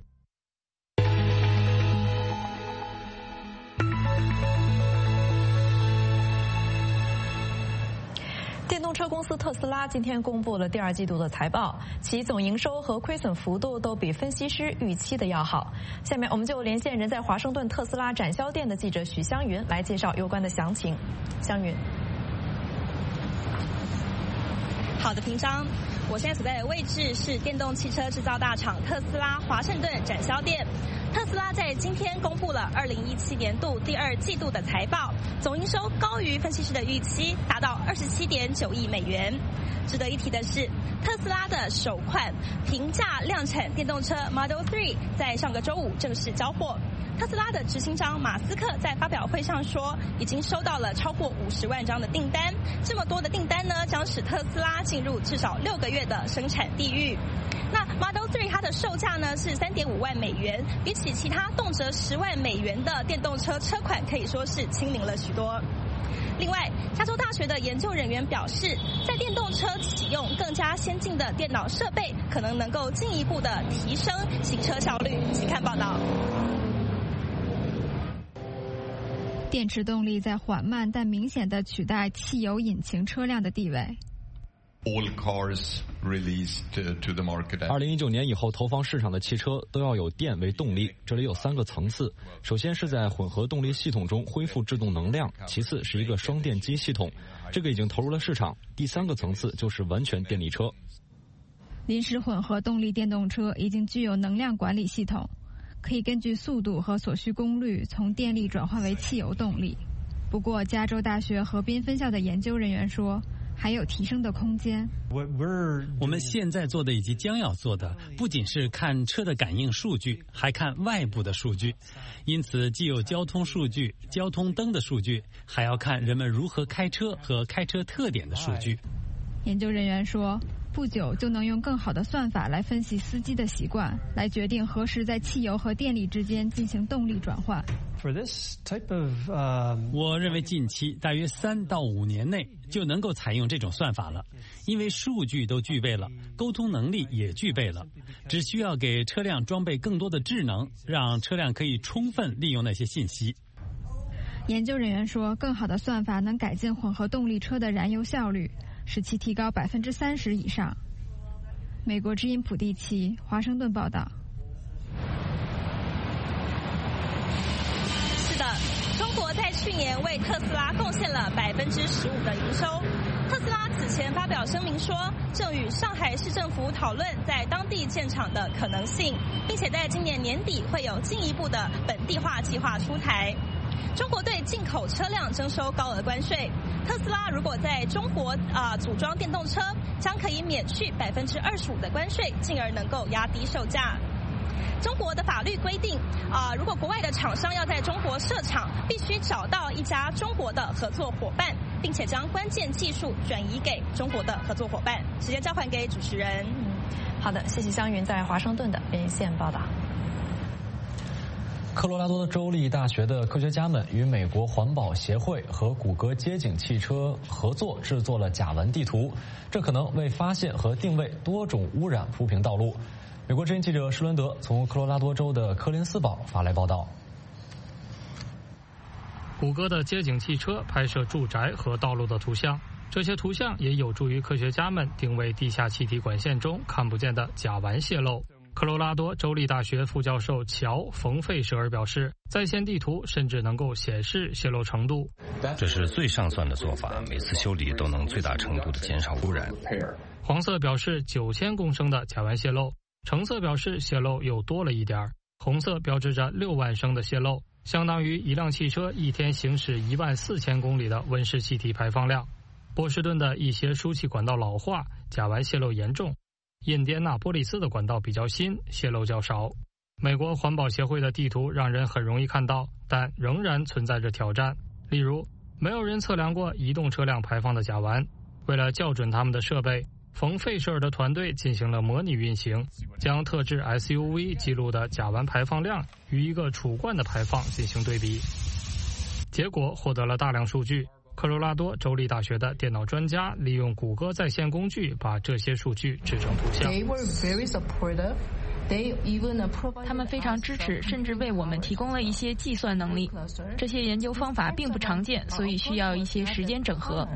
电动车公司特斯拉今天公布了第二季度的财报，其总营收和亏损幅度都比分析师预期的要好。下面我们就连线人在华盛顿特斯拉展销店的记者许湘云来介绍有关的详情。湘云。 好的，平章。我现在所在的位置是电动汽车制造大厂特斯拉华盛顿展销店。特斯拉在今天公布了二零一七年度第二季度的财报，总营收高于分析师的预期，达到二十七点九亿美元。值得一提的是，特斯拉的首款平价量产电动车 Model 三在上个周五正式交货。特斯拉的执行长马斯克在发表会上说，已经收到了超过五十万张的订单。这么多的订单呢，将使特斯拉进入至少六个月的生产地狱。那 Model 三它的售价呢是三点五万美元，比起其他动辄十万美元的电动车车款，可以说是亲民了许多。另外，加州大学的研究人员表示，在电动车启用更加先进的电脑设备，可能能够进一步的提升行车效率。请看报道。 电池动力在缓慢但明显地取代汽油引擎车辆的地位。 二零一九年以后投放市场的汽车都要有电为动力，这里有三个层次。首先是在混合动力系统中恢复制动能量，其次是一个双电机系统，这个已经投入了市场。第三个层次就是完全电力车。 临时混合动力电动车已经具有能量管理系统，可以根据速度和所需功率从电力转换为汽油动力。不过，加州大学河滨分校的研究人员说，还有提升的空间。 我们现在做的以及将要做的，不仅是看车的感应数据，还看外部的数据。因此，既有交通数据、交通灯的数据，还要看人们如何开车和开车特点的数据。 研究人员说，不久就能用更好的算法来分析司机的习惯，来决定何时在汽油和电力之间进行动力转换。 我认为近期大约三到五年内就能够采用这种算法了，因为数据都具备了，沟通能力也具备了，只需要给车辆装备更多的智能，让车辆可以充分利用那些信息。 研究人员说，更好的算法能改进混合动力车的燃油效率，使其提高百分之三十以上。美国之音普地奇，华盛顿报道。 是的，中国在去年为特斯拉贡献了百分之十五的营收。特斯拉此前发表声明说，正与上海市政府讨论在当地建厂的可能性，并且在今年年底会有进一步的本地化计划出台。中国对进口车辆征收高额关税，特斯拉如果在中国啊、呃、组装电动车，将可以免去百分之二十五的关税，进而能够压低售价。中国的法律规定，啊、呃，如果国外的厂商要在中国设厂，必须找到一家中国的合作伙伴，并且将关键技术转移给中国的合作伙伴。时间交还给主持人。 嗯，好的，谢谢湘云在华盛顿的连线报道。 科罗拉多州立大学的科学家们与美国环保协会和谷歌街景汽车合作制作了甲烷地图，这可能为发现和定位多种污染铺平道路。美国之音记者施伦德从科罗拉多州的科林斯堡发来报道。 谷歌的街景汽车拍摄住宅和道路的图像，这些图像也有助于科学家们定位地下气体管线中看不见的甲烷泄漏。科罗拉多州立大学副教授乔·冯费舍尔表示，在线地图甚至能够显示泄漏程度。 这是最上算的做法，每次修理都能最大程度的减少污染。 黄色表示九千公升的甲烷泄漏，橙色表示泄漏又多了一点，红色标志着六万升的泄漏，相当于一辆汽车一天行驶一万四千公里的温室气体排放量。波士顿的一些输气管道老化，甲烷泄漏严重。印第安纳波利斯的管道比较新，泄漏较少。美国环保协会的地图让人很容易看到，但仍然存在着挑战。例如，没有人测量过移动车辆排放的甲烷。为了校准他们的设备，冯费舍尔的团队进行了模拟运行，将特制 S U V 记录的甲烷排放量与一个储罐的排放进行对比，结果获得了大量数据。科罗拉多州立大学的电脑专家利用谷歌在线工具把这些数据制成图像。 他们非常支持，甚至为我们提供了一些计算能力。这些研究方法并不常见，所以需要一些时间整合。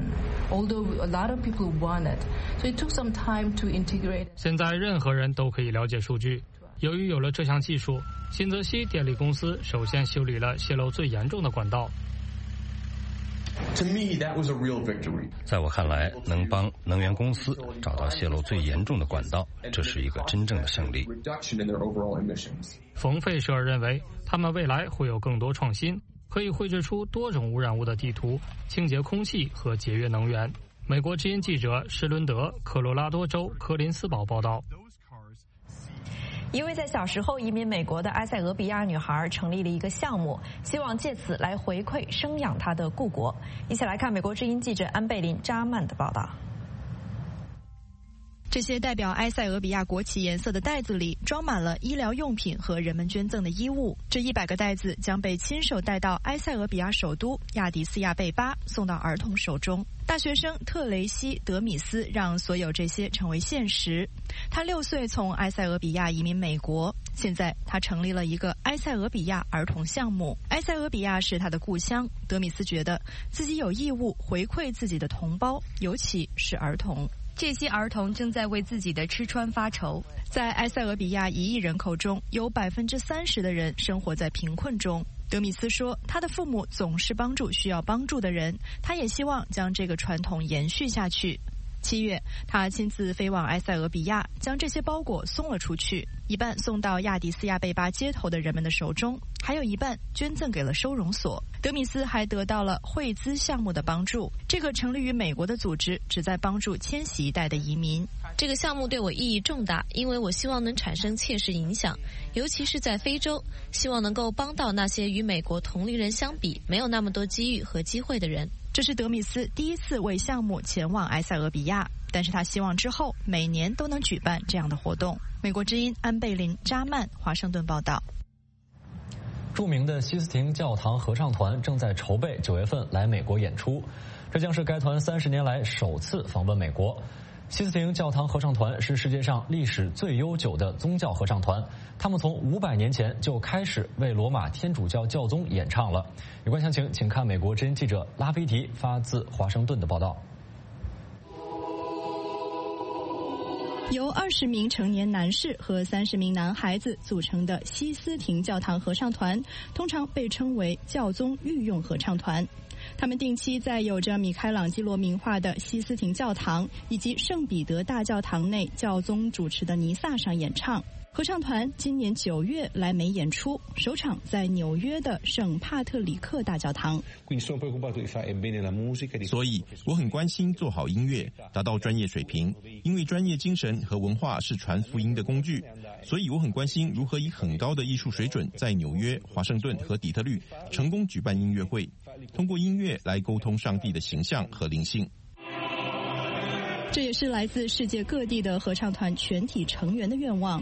现在任何人都可以了解数据。由于有了这项技术，新泽西电力公司首先修理了泄漏最严重的管道。 在我看来，能帮能源公司找到泄漏最严重的管道，这是一个真正的胜利。 冯费舍尔认为，他们未来会有更多创新，可以绘制出多种污染物的地图，清洁空气和节约能源。美国之音记者施伦德，科罗拉多州科林斯堡报道。 一位在小时候移民美国的埃塞俄比亚女孩成立了一个项目，希望借此来回馈生养她的故国。一起来看美国之音记者安贝林扎曼的报道。 这些代表埃塞俄比亚国旗颜色的袋子里装满了医疗用品和人们捐赠的衣物。这一百个袋子将被亲手带到埃塞俄比亚首都亚的斯亚贝巴，送到儿童手中。大学生特雷西·德米斯让所有这些成为现实。他六岁从埃塞俄比亚移民美国，现在他成立了一个埃塞俄比亚儿童项目。埃塞俄比亚是他的故乡，德米斯觉得自己有义务回馈自己的同胞，尤其是儿童。这些儿童正在为自己的吃穿发愁。在埃塞俄比亚一亿人口中，有百分之三十的人生活在贫困中。德米斯说，他的父母总是帮助需要帮助的人，他也希望将这个传统延续下去。七月，他亲自飞往埃塞俄比亚，将这些包裹送了出去，一半送到亚的斯亚贝巴街头的人们的手中，还有一半捐赠给了收容所。德米斯还得到了惠兹项目的帮助，这个成立于美国的组织旨在帮助迁徙一代的移民。 这个项目对我意义重大，因为我希望能产生切实影响，尤其是在非洲，希望能够帮到那些与美国同龄人相比没有那么多机遇和机会的人。 这是德米斯第一次为项目前往埃塞俄比亚，但是他希望之后每年都能举办这样的活动。美国之音安贝林扎曼华盛顿报道。 著名的西斯廷教堂合唱团正在筹备九月份来美国演出，这将是该团三十年来首次访问美国。西斯廷教堂合唱团是世界上历史最悠久的宗教合唱团，他们从五百年前就开始为罗马天主教教宗演唱了。有关详情，请看美国之音记者拉菲提发自华盛顿的报道。 由二十名成年男士和三十名男孩子组成的西斯廷教堂合唱团，通常被称为教宗御用合唱团。他们定期在有着米开朗基罗名画的西斯廷教堂以及圣彼得大教堂内教宗主持的弥撒上演唱。合唱团今年九月来美演出，首场在纽约的圣帕特里克大教堂。 所以我很关心做好音乐，达到专业水平，因为专业精神和文化是传福音的工具。所以我很关心如何以很高的艺术水准，在纽约、华盛顿和底特律成功举办音乐会，通过音乐来沟通上帝的形象和灵性。 这也是来自世界各地的合唱团全体成员的愿望。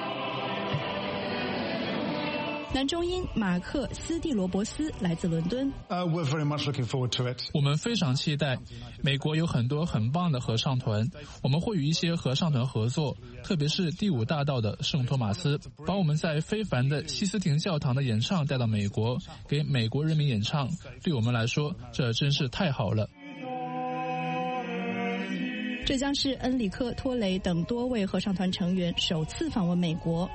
男中音马克·斯蒂罗伯斯来自伦敦。 Uh, we're very much looking forward to it. 我们非常期待。美国有很多很棒的合唱团，我们会与一些合唱团合作，特别是第五大道的圣托马斯，把我们在非凡的西斯廷教堂的演唱带到美国，给美国人民演唱。对我们来说，这真是太好了。 这将是恩里克·托雷等多位合唱团成员首次访问美国。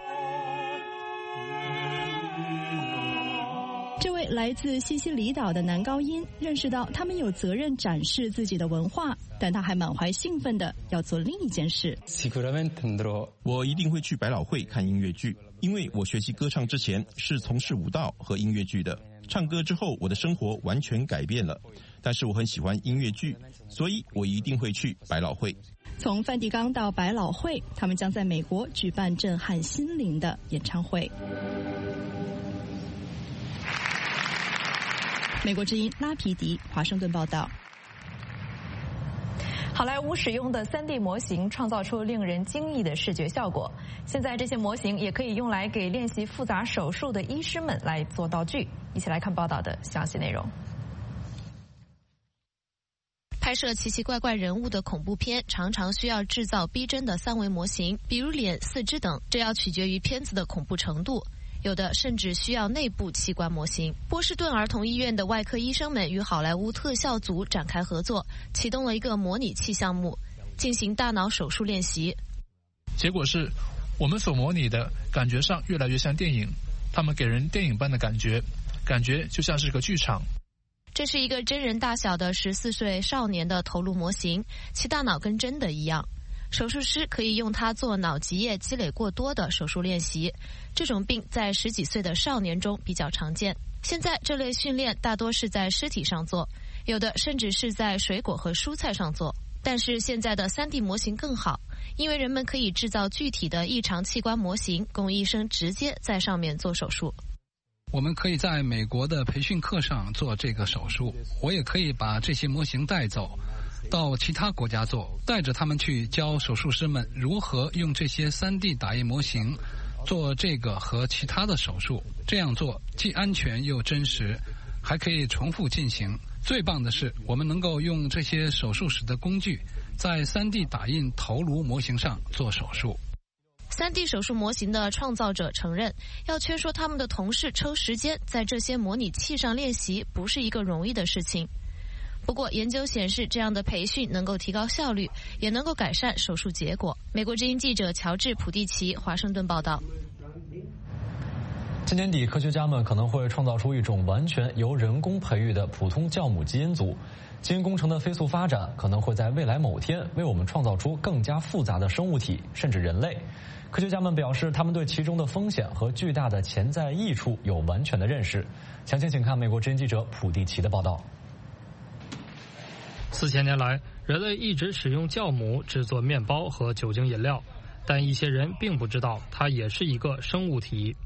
这位来自西西里岛的男高音认识到他们有责任展示自己的文化，但他还满怀兴奋的要做另一件事。 我一定会去百老汇看音乐剧，因为我学习歌唱之前是从事舞蹈和音乐剧的。唱歌之后，我的生活完全改变了。但是我很喜欢音乐剧，所以我一定会去百老汇。 从梵蒂冈到百老汇，他们将在美国举办震撼心灵的演唱会。美国之音拉皮迪华盛顿报道。 好莱坞使用的 三 D 模型创造出令人惊异的视觉效果，现在这些模型也可以用来给练习复杂手术的医师们来做道具。一起来看报道的详细内容。 拍摄奇奇怪怪人物的恐怖片常常需要制造逼真的三维模型，比如脸、四肢等，这要取决于片子的恐怖程度。有的甚至需要内部器官模型。波士顿儿童医院的外科医生们与好莱坞特效组展开合作，启动了一个模拟器项目，进行大脑手术练习。 结果是，我们所模拟的感觉上越来越像电影，他们给人电影般的感觉，感觉就像是个剧场。 这是一个真人大小的十四岁少年的头颅模型，其大脑跟真的一样。手术师可以用它做脑积液积累过多的手术练习，这种病在十几岁的少年中比较常见。现在这类训练大多是在尸体上做，有的甚至是在水果和蔬菜上做。但是现在的 三 D 模型更好，因为人们可以制造具体的异常器官模型，供医生直接在上面做手术。 我们可以在美国的培训课上做这个手术，我也可以把这些模型带走到其他国家做，带着他们去教手术师们如何用这些 三 D 打印模型做这个和其他的手术。这样做既安全又真实，还可以重复进行。最棒的是，我们能够用这些手术室的工具在 三 D 打印头颅模型上做手术。 三 D 手术模型的创造者承认，要劝说他们的同事抽时间在这些模拟器上练习不是一个容易的事情。不过研究显示，这样的培训能够提高效率，也能够改善手术结果。美国之音记者乔治·普蒂奇华盛顿报道。 今年底，科学家们可能会创造出一种完全由人工培育的普通酵母基因组。基因工程的飞速发展可能会在未来某天为我们创造出更加复杂的生物体，甚至人类。科学家们表示，他们对其中的风险和巨大的潜在益处有完全的认识。详情请看美国之音记者普蒂奇的报道。 四千年来，人类一直使用酵母制作面包和酒精饮料，但一些人并不知道它也是一个生物体。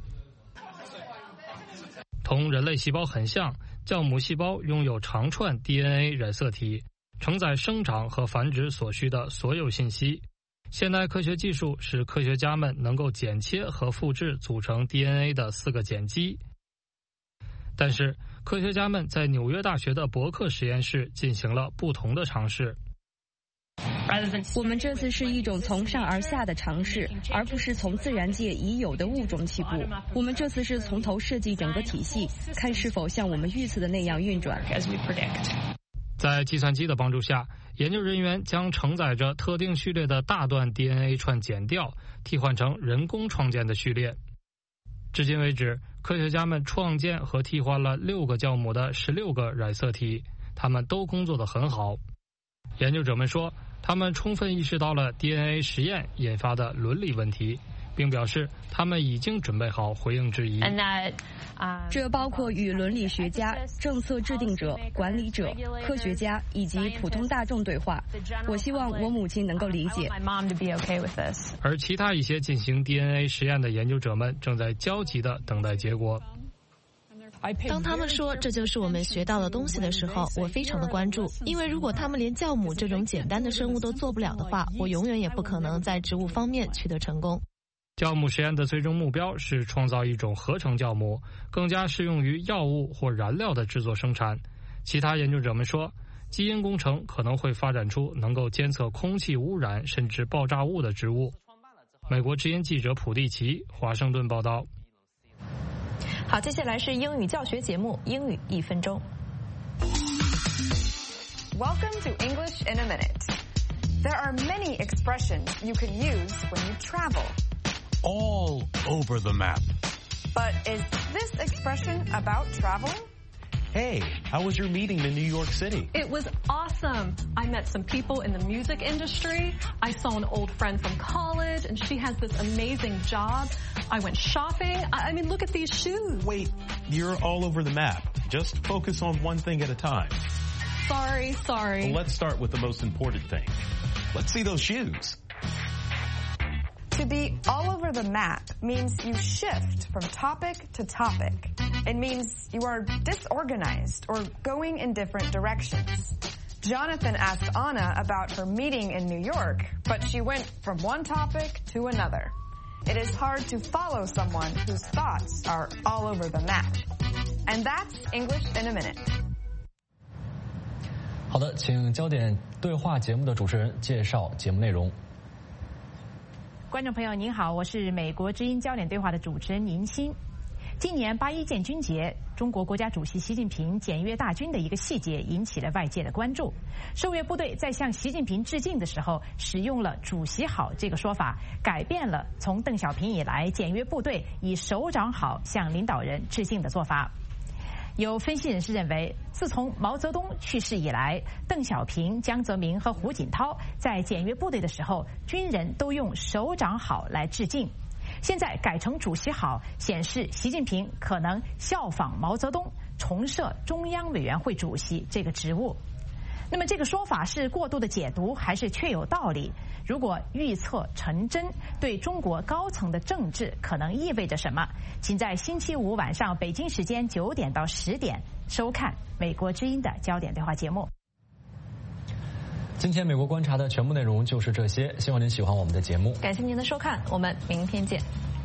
同人类细胞很像，酵母细胞拥有长串 D N A 染色体，承载生长和繁殖所需的所有信息。现代科学技术使科学家们能够剪切和复制组成 D N A 的四个碱基。但是，科学家们在纽约大学的伯克实验室进行了不同的尝试。 我们这次是一种从上而下的尝试，而不是从自然界已有的物种起步。我们这次是从头设计整个体系，看是否像我们预测的那样运转。 在计算机的帮助下，研究人员将承载着特定序列的大段 D N A 串剪掉，替换成人工创建的序列。至今为止，科学家们创建和替换了六个酵母的十六个染色体，他们都工作得很好。研究者们说，他们充分意识到了 D N A 实验引发的伦理问题，并表示他们已经准备好回应质疑。 这包括与伦理学家、政策制定者、管理者、科学家以及普通大众对话。我希望我母亲能够理解。 而其他一些进行 D N A 实验的研究者们正在焦急地等待结果。 当他们说这就是我们学到的东西的时候，我非常的关注，因为如果他们连酵母这种简单的生物都做不了的话，我永远也不可能在植物方面取得成功。 酵母实验的最终目标是创造一种合成酵母，更加适用于药物或燃料的制作生产。其他研究者们说，基因工程可能会发展出能够监测空气污染甚至爆炸物的植物。美国之音记者普蒂奇华盛顿报道。 好，接下来是英语教学节目，英语一分钟。 Welcome to English in a minute. There are many expressions you can use when you travel. All over the map. But is this expression about traveling? Hey, how was your meeting in New York City? It was awesome. I met some people in the music industry. I saw an old friend from college, and she has this amazing job. I went shopping. I mean, look at these shoes. Wait, you're all over the map. Just focus on one thing at a time. Sorry, sorry. Well, let's start with the most important thing. Let's see those shoes. To be all over the map means you shift from topic to topic. It means you are disorganized or going in different directions. Jonathan asked Anna about her meeting in New York, but she went from one topic to another. It is hard to follow someone whose thoughts are all over the map. And that's English in a minute. 好的，请焦点对话节目的主持人介绍节目内容。 观众朋友您好，我是美国之音焦点对话的主持人宁欣。今年八一建军节，中国国家主席习近平检阅大军的一个细节引起了外界的关注。受阅部队在向习近平致敬的时候，使用了“主席好”这个说法，改变了从邓小平以来检阅部队以首长好向领导人致敬的做法。有分析人士认为，自从毛泽东去世以来，邓小平、江泽民和胡锦涛在检阅部队的时候，军人都用首长好来致敬。现在改成主席好，显示习近平可能效仿毛泽东，重设中央委员会主席这个职务。那么这个说法是过度的解读，还是确有道理？如果预测成真，对中国高层的政治可能意味着什么？请在星期五晚上北京时间九点到十点收看美国之音的焦点对话节目。 今天美国观察的全部内容就是这些，希望您喜欢我们的节目。 感谢您的收看，我们明天见。